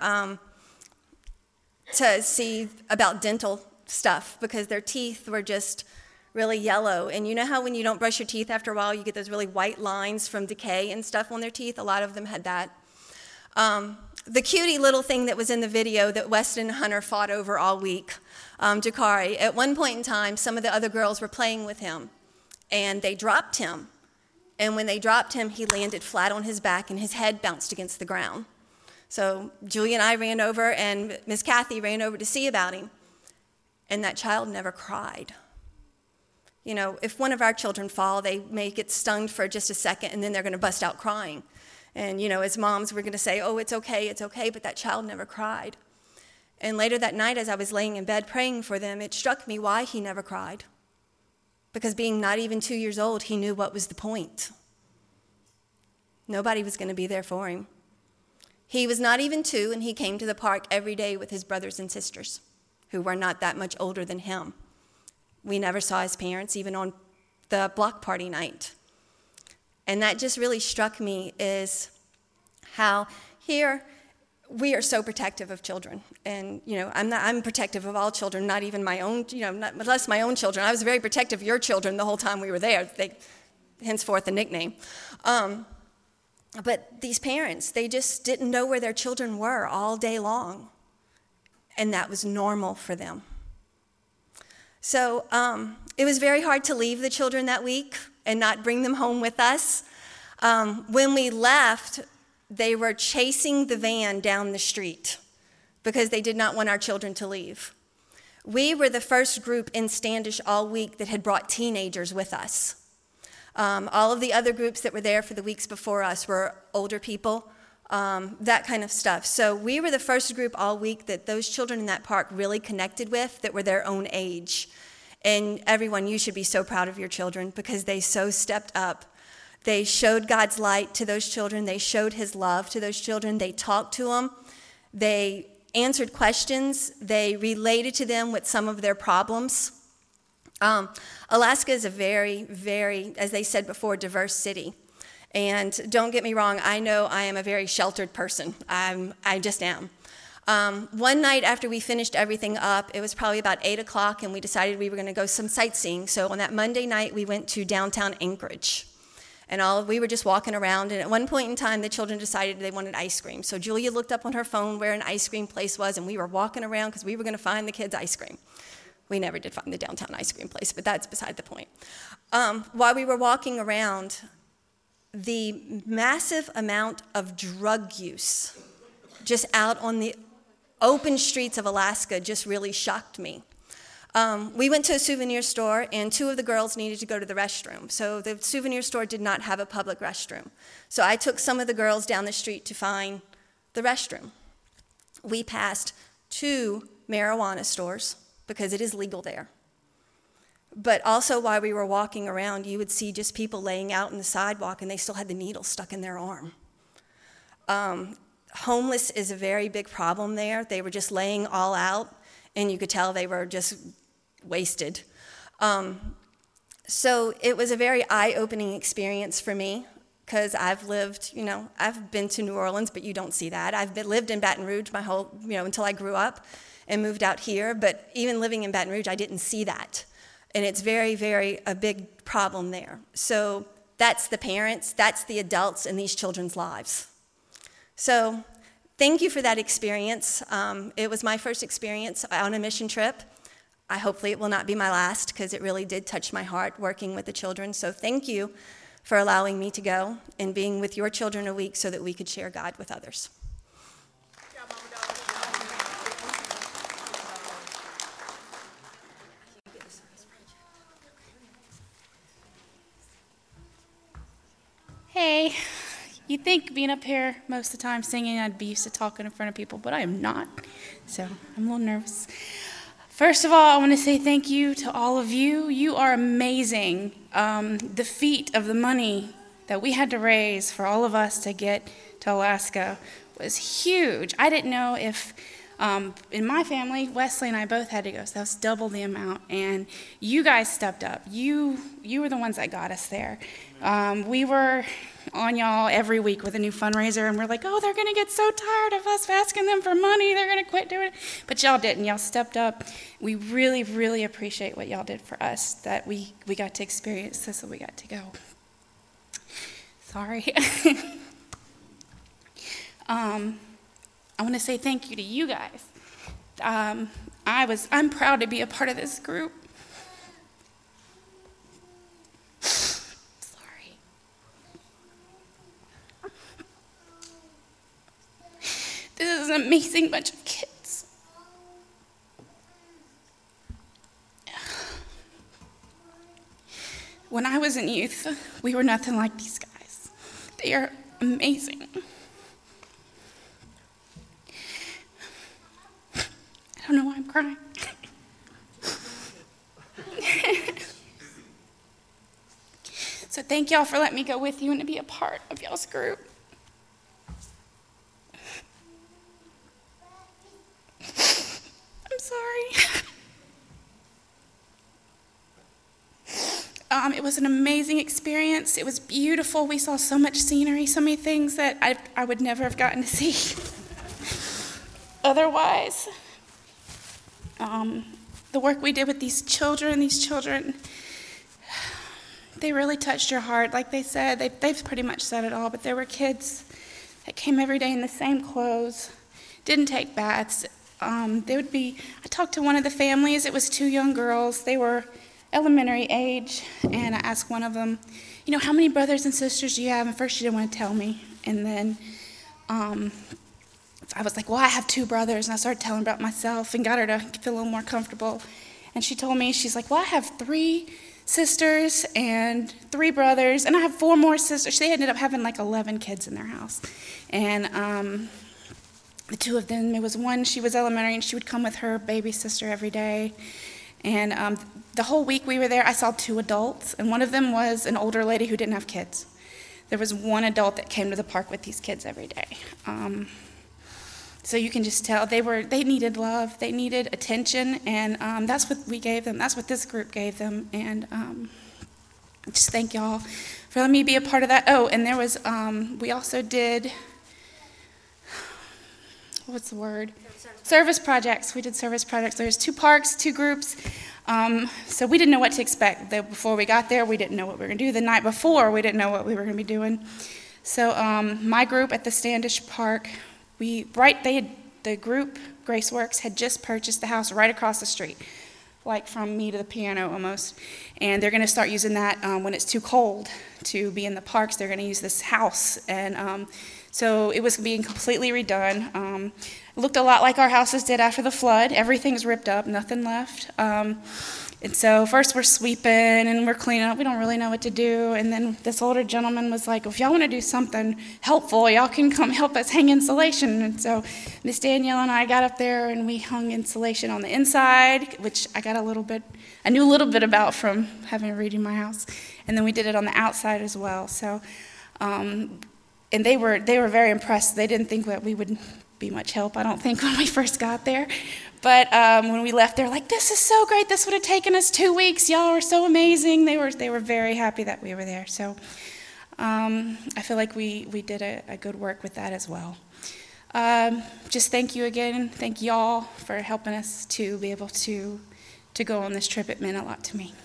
to see about dental stuff because their teeth were just really yellow. And you know how when you don't brush your teeth after a while, you get those really white lines from decay and stuff on their teeth? A lot of them had that. The cutie little thing that was in the video that Weston and Hunter fought over all week, Jakari, at one point in time, some of the other girls were playing with him, and they dropped him. And when they dropped him, he landed flat on his back, and his head bounced against the ground. So Julia and I ran over, and Miss Kathy ran over to see about him. And that child never cried. You know, if one of our children fall, they may get stunned for just a second, and then they're going to bust out crying. And, you know, as moms, we're going to say, oh, it's okay, but that child never cried. And later that night, as I was laying in bed praying for them, it struck me why he never cried. Because being not even 2 years old, he knew what was the point. Nobody was going to be there for him. He was not even 2, and he came to the park every day with his brothers and sisters, who were not that much older than him. We never saw his parents, even on the block party night. And that just really struck me is how here we are so protective of children. And, you know, I'm protective of all children, not even my own, you know, not less my own children. I was very protective of your children the whole time we were there. Henceforth the nickname. But these parents, they just didn't know where their children were all day long. And that was normal for them. So it was very hard to leave the children that week and not bring them home with us. When we left, they were chasing the van down the street because they did not want our children to leave. We were the first group in Standish all week that had brought teenagers with us. All of the other groups that were there for the weeks before us were older people, that kind of stuff. So we were the first group all week that those children in that park really connected with that were their own age. And everyone, you should be so proud of your children because they so stepped up. They showed God's light to those children. They showed his love to those children. They talked to them. They answered questions. They related to them with some of their problems. Alaska is a very, very, as they said before, diverse city. And don't get me wrong, I know I am a very sheltered person. I just am. One night after we finished everything up, it was probably about 8 o'clock, and we decided we were going to go some sightseeing. So on that Monday night, we went to downtown Anchorage. And we were just walking around, and at one point in time, the children decided they wanted ice cream. So Julia looked up on her phone where an ice cream place was, and we were walking around because we were going to find the kids ice cream. We never did find the downtown ice cream place, but that's beside the point. While we were walking around, the massive amount of drug use just out on the open streets of Alaska just really shocked me. We went to a souvenir store, and 2 of the girls needed to go to the restroom. So the souvenir store did not have a public restroom. So I took some of the girls down the street to find the restroom. We passed 2 marijuana stores because it is legal there. But also while we were walking around, you would see just people laying out on the sidewalk, and they still had the needle stuck in their arm. Homeless is a very big problem there. They were just laying all out, and you could tell they were just wasted. So it was a very eye-opening experience for me, because I've lived, I've been to New Orleans, but you don't see that. I've lived in Baton Rouge my whole, until I grew up and moved out here. But even living in Baton Rouge, I didn't see that. And it's very, very a big problem there. So that's the parents, that's the adults in these children's lives. So thank you for that experience. It was my first experience on a mission trip. Hopefully it will not be my last, because it really did touch my heart working with the children. So thank you for allowing me to go and being with your children a week so that we could share God with others. Hey, you'd think being up here most of the time singing, I'd be used to talking in front of people, but I am not, so I'm a little nervous. First of all, I want to say thank you to all of you. You are amazing. The feat of the money that we had to raise for all of us to get to Alaska was huge. I didn't know if, in my family, Wesley and I both had to go, so that was double the amount, and you guys stepped up. You were the ones that got us there. We were on y'all every week with a new fundraiser, and we're like, oh, they're going to get so tired of us asking them for money, they're going to quit doing it. But y'all didn't. Y'all stepped up. We really, really appreciate what y'all did for us, that we got to experience this and we got to go. Sorry. I want to say thank you to you guys. I'm proud to be a part of this group. This is an amazing bunch of kids. When I was in youth, we were nothing like these guys. They are amazing. I don't know why I'm crying. So thank y'all for letting me go with you and to be a part of y'all's group. I'm sorry. It was an amazing experience. It was beautiful. We saw so much scenery, so many things that I would never have gotten to see otherwise. The work we did with these children, they really touched your heart. Like they said, they've pretty much said it all, but there were kids that came every day in the same clothes, didn't take baths. I talked to one of the families. It was 2 young girls. They were elementary age, and I asked one of them, how many brothers and sisters do you have? And first she didn't want to tell me, and then I was like, well, I have 2 brothers, and I started telling about myself and got her to feel a little more comfortable. And she told me, she's like, well, I have 3 sisters and 3 brothers, and I have 4 more sisters. They ended up having like 11 kids in their house. And the 2 of them, it was one, she was elementary, and she would come with her baby sister every day. And the whole week we were there, I saw 2 adults, and one of them was an older lady who didn't have kids. There was one adult that came to the park with these kids every day. So you can just tell they needed love, they needed attention, and that's what we gave them. That's what this group gave them, and just thank y'all for letting me be a part of that. Oh, and there was we also did, what's the word? Service projects. We did service projects. There's 2 parks, 2 groups. So we didn't know what to expect. Before we got there, we didn't know what we were going to do. The night before, we didn't know what we were going to be doing. So my group at the Standish Park, the group, Graceworks, had just purchased the house right across the street, like from me to the piano almost. And they're going to start using that when it's too cold to be in the parks. They're going to use this house and So it was being completely redone. It looked a lot like our houses did after the flood. Everything's ripped up, nothing left. And so first we're sweeping and we're cleaning up. We don't really know what to do. And then this older gentleman was like, if y'all want to do something helpful, y'all can come help us hang insulation. And so Miss Danielle and I got up there and we hung insulation on the inside, which I knew a little bit about from having reading my house. And then we did it on the outside as well. So, and they were very impressed. They didn't think that we would be much help, I don't think, when we first got there. But when we left, they were like, this is so great. This would have taken us 2 weeks. Y'all are so amazing. They were very happy that we were there. So I feel like we did a good work with that as well. Just thank you again. Thank y'all for helping us to be able to go on this trip. It meant a lot to me.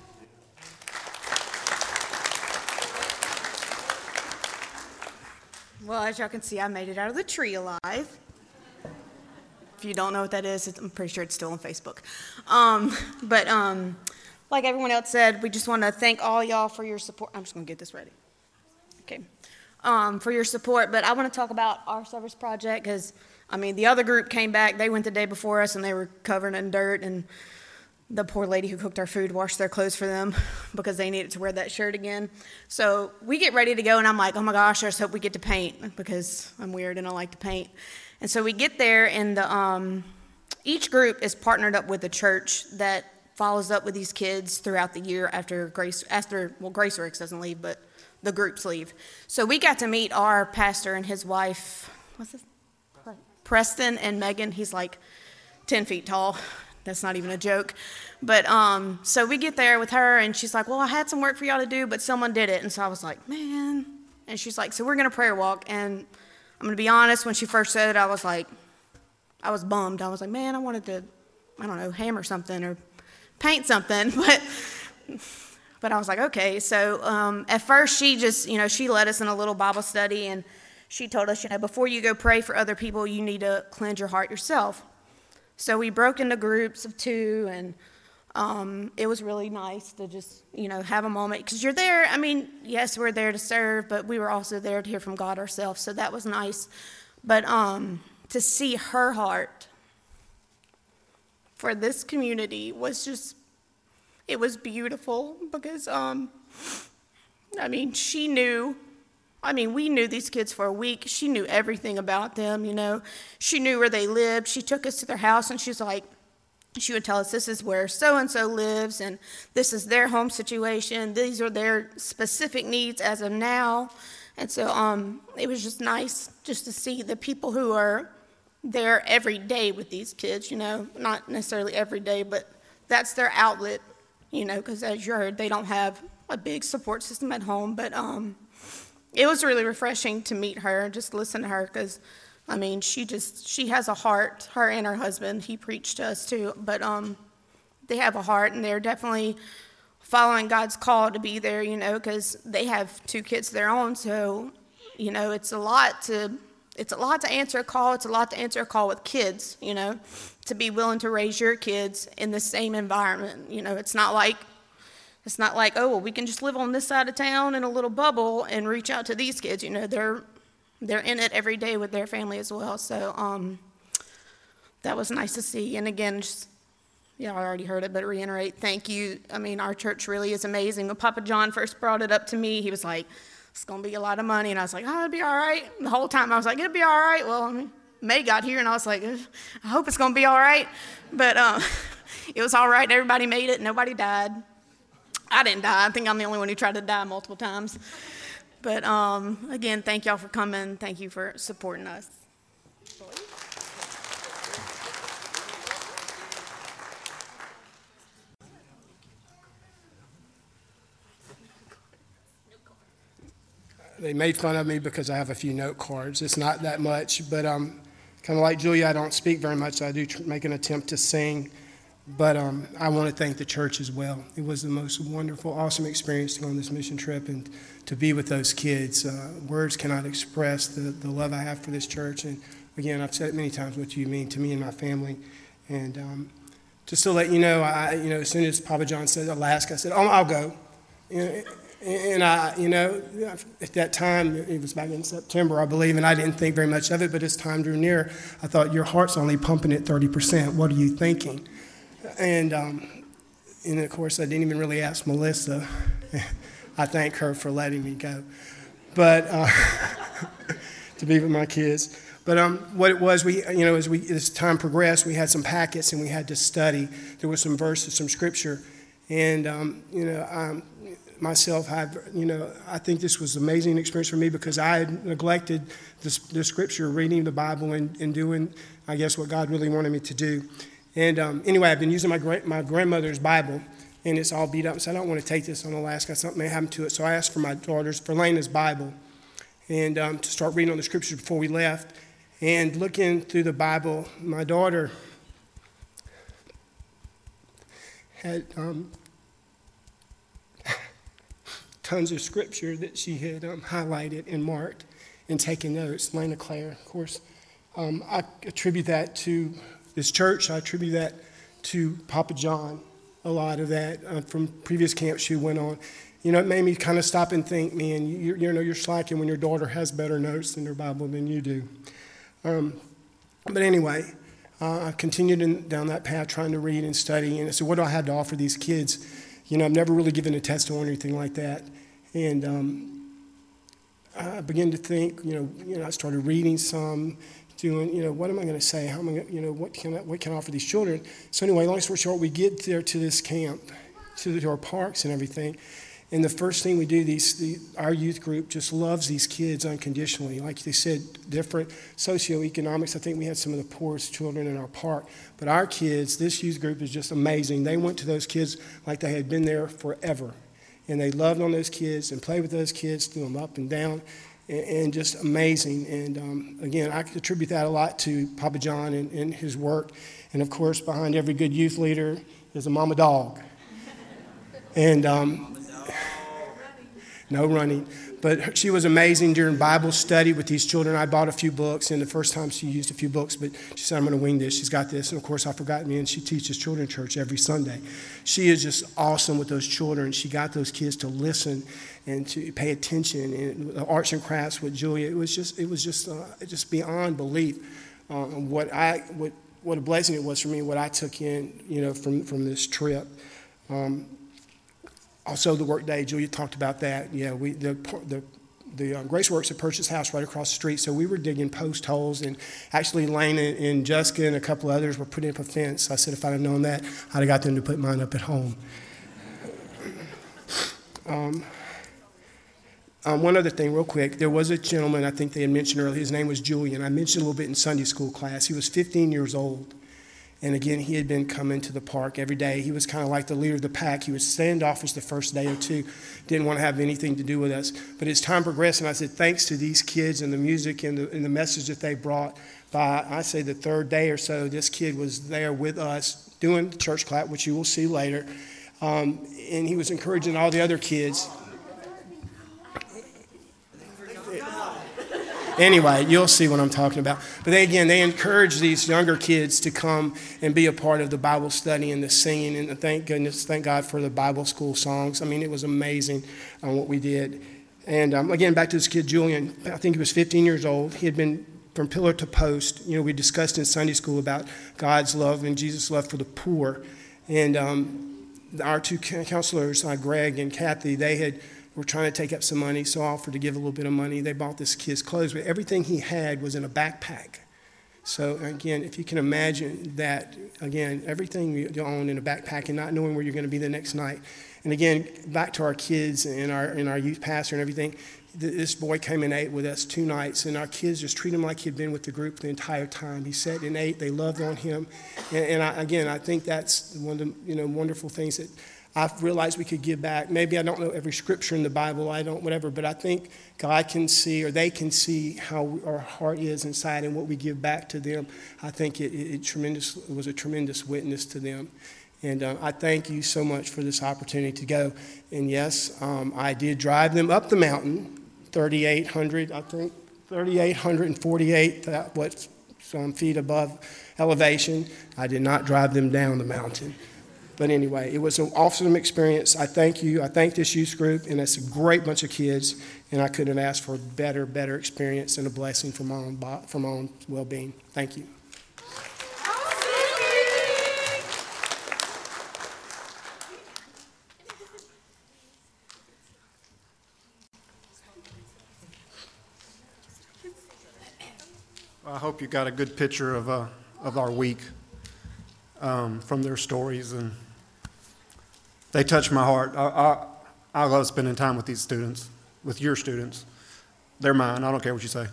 Well, as y'all can see, I made it out of the tree alive. If you don't know what that is, I'm pretty sure it's still on Facebook. But like everyone else said, we just want to thank all y'all for your support. I'm just going to get this ready. Okay. For your support. But I want to talk about our service project because, the other group came back. They went the day before us, and they were covered in dirt. And the poor lady who cooked our food washed their clothes for them because they needed to wear that shirt again. So we get ready to go, and I'm like, oh, my gosh, I just hope we get to paint because I'm weird and I like to paint. And so we get there, and each group is partnered up with a church that follows up with these kids throughout the year after Grace Works doesn't leave, but the groups leave. So we got to meet our pastor and his wife, Preston and Megan. He's like 10 feet tall. That's not even a joke. But so we get there with her, and she's like, well, I had some work for y'all to do, but someone did it. And so I was like, man. And she's like, so we're going to prayer walk. And I'm going to be honest, when she first said it, I was bummed. I was like, man, I wanted to, hammer something or paint something. But I was like, okay. So at first she just, she led us in a little Bible study, and she told us, before you go pray for other people, you need to cleanse your heart yourself. So we broke into groups of 2, and it was really nice to just, have a moment. Because you're there, yes, we're there to serve, but we were also there to hear from God ourselves. So that was nice. But to see her heart for this community was just, it was beautiful. Because, she knew. We knew these kids for a week. She knew everything about them, She knew where they lived. She took us to their house, and she's like, she would tell us, this is where so-and-so lives, and this is their home situation. These are their specific needs as of now. And so it was just nice just to see the people who are there every day with these kids, Not necessarily every day, but that's their outlet, because as you heard, they don't have a big support system at home. But it was really refreshing to meet her, just listen to her, because, she has a heart, her and her husband. He preached to us too, but they have a heart, and they're definitely following God's call to be there, because they have 2 kids of their own, so, it's a lot to answer a call. It's a lot to answer a call with kids, to be willing to raise your kids in the same environment. It's not like, oh, well, we can just live on this side of town in a little bubble and reach out to these kids. They're in it every day with their family as well. So that was nice to see. And again, I already heard it, but reiterate, thank you. Our church really is amazing. When Papa John first brought it up to me, he was like, it's going to be a lot of money. And I was like, oh, it'll be all right. And the whole time I was like, it'll be all right. Well, May got here, and I was like, I hope it's going to be all right. But it was all right. Everybody made it. Nobody died. I didn't die. I think I'm the only one who tried to die multiple times. But again, thank y'all for coming. Thank you for supporting us. They made fun of me because I have a few note cards. It's not that much, but kind of like Julia, I don't speak very much. So I do make an attempt to sing. But I want to thank the church as well. It was the most wonderful, awesome experience to go on this mission trip and to be with those kids. Words cannot express the love I have for this church. And again, I've said it many times what you mean to me and my family. And just to let you know, as soon as Papa John said Alaska, I said, oh, I'll go. And I, at that time, it was back in September, I believe, and I didn't think very much of it, but as time drew near, I thought, your heart's only pumping at 30%. What are you thinking? And of course, I didn't even really ask Melissa. I thank her for letting me go, but to be with my kids. But what it was, as time progressed, we had some packets and we had to study. There were some verses, some scripture, and myself, I think this was an amazing experience for me because I had neglected the scripture, reading the Bible and doing, I guess, what God really wanted me to do. And anyway, I've been using my grandmother's Bible, and it's all beat up. So I don't want to take this on Alaska. Something may happen to it. So I asked for my daughter's, for Lena's Bible, and to start reading on the scriptures before we left. And looking through the Bible, my daughter had tons of scripture that she had highlighted and marked and taken notes. Lena Claire, of course. I attribute that to this church. I attribute that to Papa John, a lot of that from previous camps she went on. It made me kind of stop and think, man, you're slacking when your daughter has better notes in her Bible than you do. But anyway, I continued down that path trying to read and study. And I said, what do I have to offer these kids? I've never really given a testimony or anything like that. And I began to think, I started reading some, doing, what am I going to say? How am I going to, what can I offer these children? So anyway, long story short, we get there to this camp, to our parks and everything. And the first thing we do, our youth group just loves these kids unconditionally. Like they said, different socioeconomics. I think we had some of the poorest children in our park. But our kids, this youth group is just amazing. They went to those kids like they had been there forever. And they loved on those kids and played with those kids, threw them up and down, and just amazing. And again, I attribute that a lot to Papa John and his work. And of course, behind every good youth leader is a mama dog. And no running. But she was amazing during Bible study with these children. I bought a few books, and the first time she used a few books, but she said, I'm going to wing this. She's got this. And, of course, I forgot me, and she teaches children's church every Sunday. She is just awesome with those children. She got those kids to listen and to pay attention. And the arts and crafts with Julia, it was just beyond belief what a blessing it was for me, what I took in, from this trip. Also, the work day, Julia talked about that. Yeah, the Grace Works had purchased a house right across the street, so we were digging post holes, and actually Lane and Jessica and a couple others were putting up a fence. I said if I'd have known that, I'd have got them to put mine up at home. One other thing real quick, there was a gentleman I think they had mentioned earlier. His name was Julian. I mentioned a little bit in Sunday school class. He was 15 years old. And again, he had been coming to the park every day. He was kind of like the leader of the pack. He was standoffish the first day or two, didn't want to have anything to do with us. But as time progressed, and I said, thanks to these kids and the music and the message that they brought, by, I say, the third day or so, this kid was there with us doing the church clap, which you will see later. And he was encouraging all the other kids. Anyway, you'll see what I'm talking about. But they encourage these younger kids to come and be a part of the Bible study and the singing. And thank God for the Bible school songs. I mean, it was amazing what we did. And again, back to this kid, Julian. I think he was 15 years old. He had been from pillar to post. We discussed in Sunday school about God's love and Jesus' love for the poor. And our two counselors, Greg and Kathy, were trying to take up some money, so I offered to give a little bit of money. They bought this kid's clothes, but everything he had was in a backpack. So again, if you can imagine that, again, everything you own in a backpack and not knowing where you're going to be the next night. And again, back to our kids and our youth pastor and everything, this boy came and ate with us 2 nights, and our kids just treated him like he'd been with the group the entire time. He sat and ate. They loved on him. And I think that's one of the wonderful things that I've realized we could give back. Maybe I don't know every scripture in the Bible, whatever, but I think God can see, or they can see how our heart is inside and what we give back to them. I think it was a tremendous witness to them. And I thank you so much for this opportunity to go. And yes, I did drive them up the mountain, 3,848 feet above elevation. I did not drive them down the mountain. But anyway, it was an awesome experience. I thank you. I thank this youth group, and it's a great bunch of kids, and I couldn't have asked for a better experience and a blessing for my own well-being. Thank you. I hope you got a good picture of our week from their stories, and they touch my heart. I love spending time with these students, with your students. They're mine. I don't care what you say.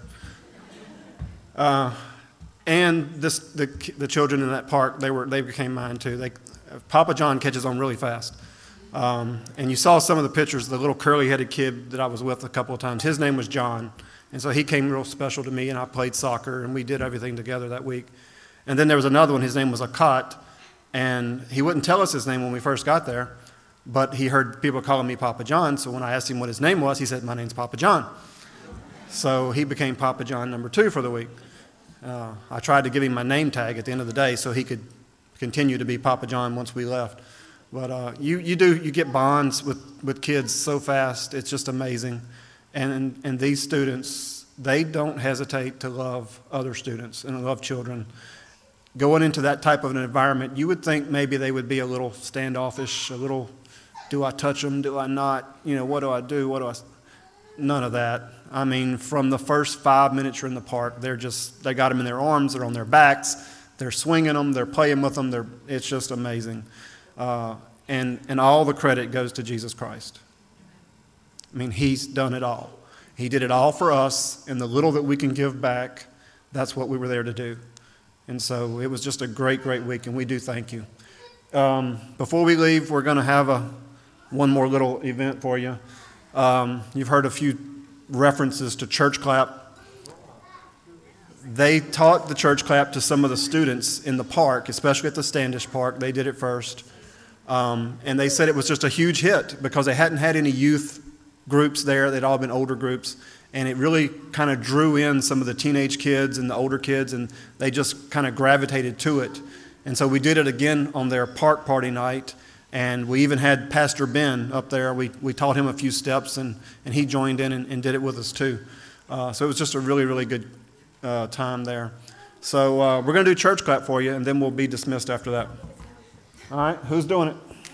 And the children in that park, they became mine too. Papa John catches on really fast. And you saw some of the pictures. The little curly-headed kid that I was with a couple of times, his name was John. And so he came real special to me, and I played soccer, and we did everything together that week. And then there was another one. His name was Akat, and he wouldn't tell us his name when we first got there, but he heard people calling me Papa John. So when I asked him what his name was, he said, "My name's Papa John." So he became Papa John number 2 for the week. I tried to give him my name tag at the end of the day so he could continue to be Papa John once we left. But you get bonds with kids so fast. It's just amazing. And these students, they don't hesitate to love other students and love children. Going into that type of an environment, you would think maybe they would be a little standoffish, a little, do I touch them, do I not? What do I do? None of that. I mean, from the first 5 minutes you're in the park, they got them in their arms, they're on their backs, they're swinging them, they're playing with them. It's just amazing. And all the credit goes to Jesus Christ. I mean, he's done it all. He did it all for us, and the little that we can give back, that's what we were there to do. And so it was just a great week, and we do thank you. Before we leave, we're going to have one more little event for you. You've heard a few references to church clap. They taught the church clap to some of the students in the park, especially at the Standish Park. They did it first. And they said it was just a huge hit because they hadn't had any youth groups there. They'd all been older groups, and it really kind of drew in some of the teenage kids and the older kids, and they just kind of gravitated to it. And so we did it again on their park party night, and we even had Pastor Ben up there. We taught him a few steps, and he joined in and did it with us too. So it was just a really good time there. So we're going to do church clap for you, and then we'll be dismissed after that. All right, who's doing it?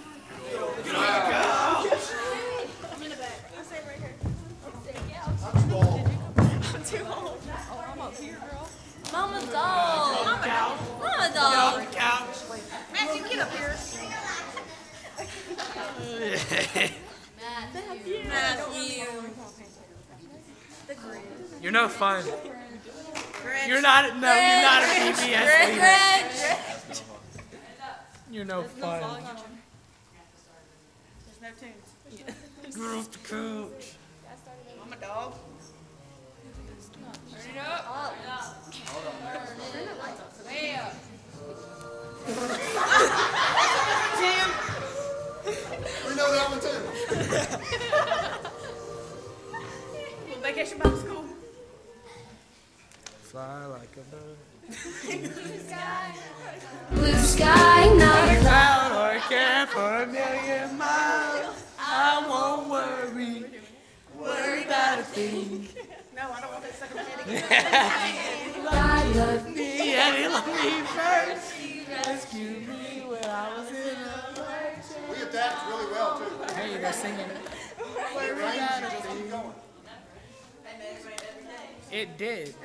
Mama doll. Matthew, get up here. Matthew. You're no fun. You're not a PBS leader. You're no fun. There's no tunes. Groove the coach. Mama dog. Turn it up. Tim. We know that one too. Vacation Bible School. Fly like a bird. Blue sky, not a cloud or a care for a million miles. I won't worry about a thing. No, I don't want that second heading. God loved me and he loved me first. He rescued me when I was in a place. We adapt really well too. There you go, singing it. It did.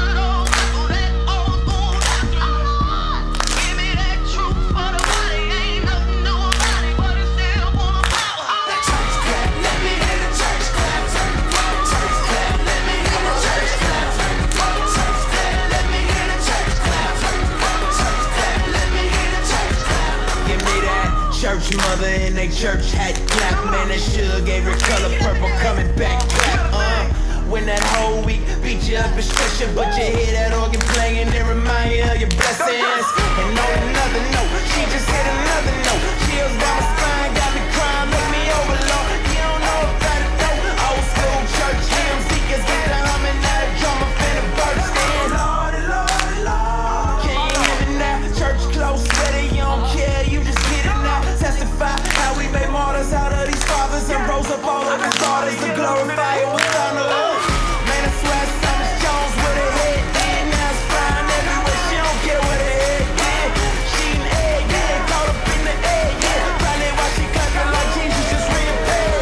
Give me that truth for the body. church hat clap. Man, that sugar gave her color purple coming back. Clap, when that whole week beat you up and stress you, but you hear that organ playing and remind you of your blessings. And on another note, she just hit another note. Chills down my spine, got me crying, make me overload. You don't know about it though. Old school church hymn seekers get the humming, that drum up in the burst. Lord, Lord, Lord. Can you hear me now? Church close, sweaty, you don't care, you just get it now. Testify how we made martyrs out of these fathers and rose up all of his daughters to glorify it with thunder. Man, I swear Thomas Jones with her head in, now it's flying everywhere. She don't care what her head did. She an egg, yeah, caught up in the egg, yeah. Probably why she clapping like Jesus just reappeared.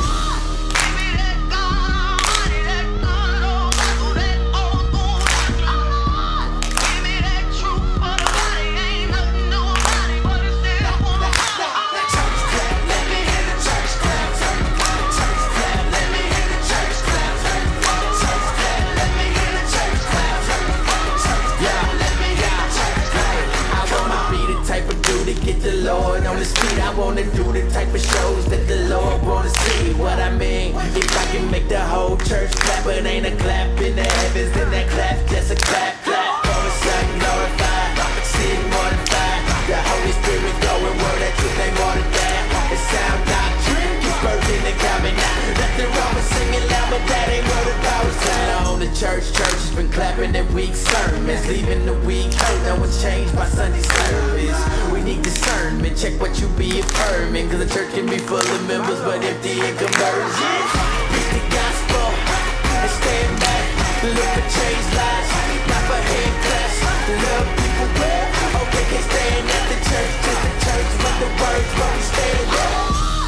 Get the Lord on his feet. I wanna do the type of shows that the Lord wanna see. What I mean, if I can make the whole church clap, it ain't a clap in the heavens, then that clap just a clap, clap. All of a sudden glorified, sitting mortified. The Holy Spirit going word that truth ain't more than that. It sound doctrine, keep birthing and coming out. Nothing wrong with singing loud, but that ain't what the power sound. On the church has been clapping at weak sermons, leaving the weak hurt. No one's changed by Sunday service. We need discernment, check what you be affirming, cause the church can be full of members but empty in conversion. Preach the gospel and stand back, look for changed lives, not for hand claps. Love people well, okay, can't stand at the church, just the church, but the words won't be staying there.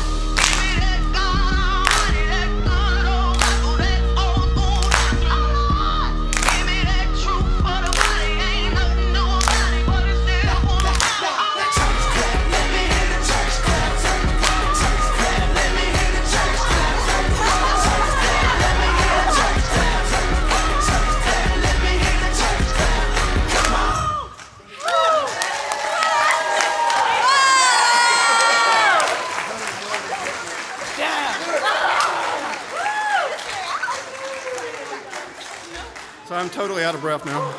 So I'm totally out of breath now.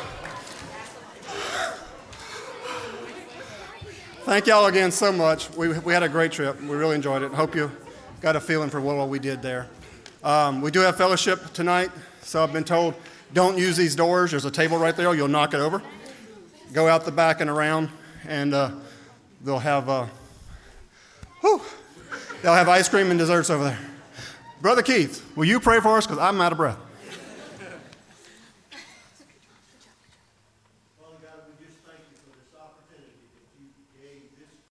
Thank y'all again so much. We had a great trip. We really enjoyed it. Hope you got a feeling for what we did there. We do have fellowship tonight, so I've been told don't use these doors. There's a table right there. You'll knock it over. Go out the back and around, and they'll have ice cream and desserts over there. Brother Keith, will you pray for us? Because I'm out of breath.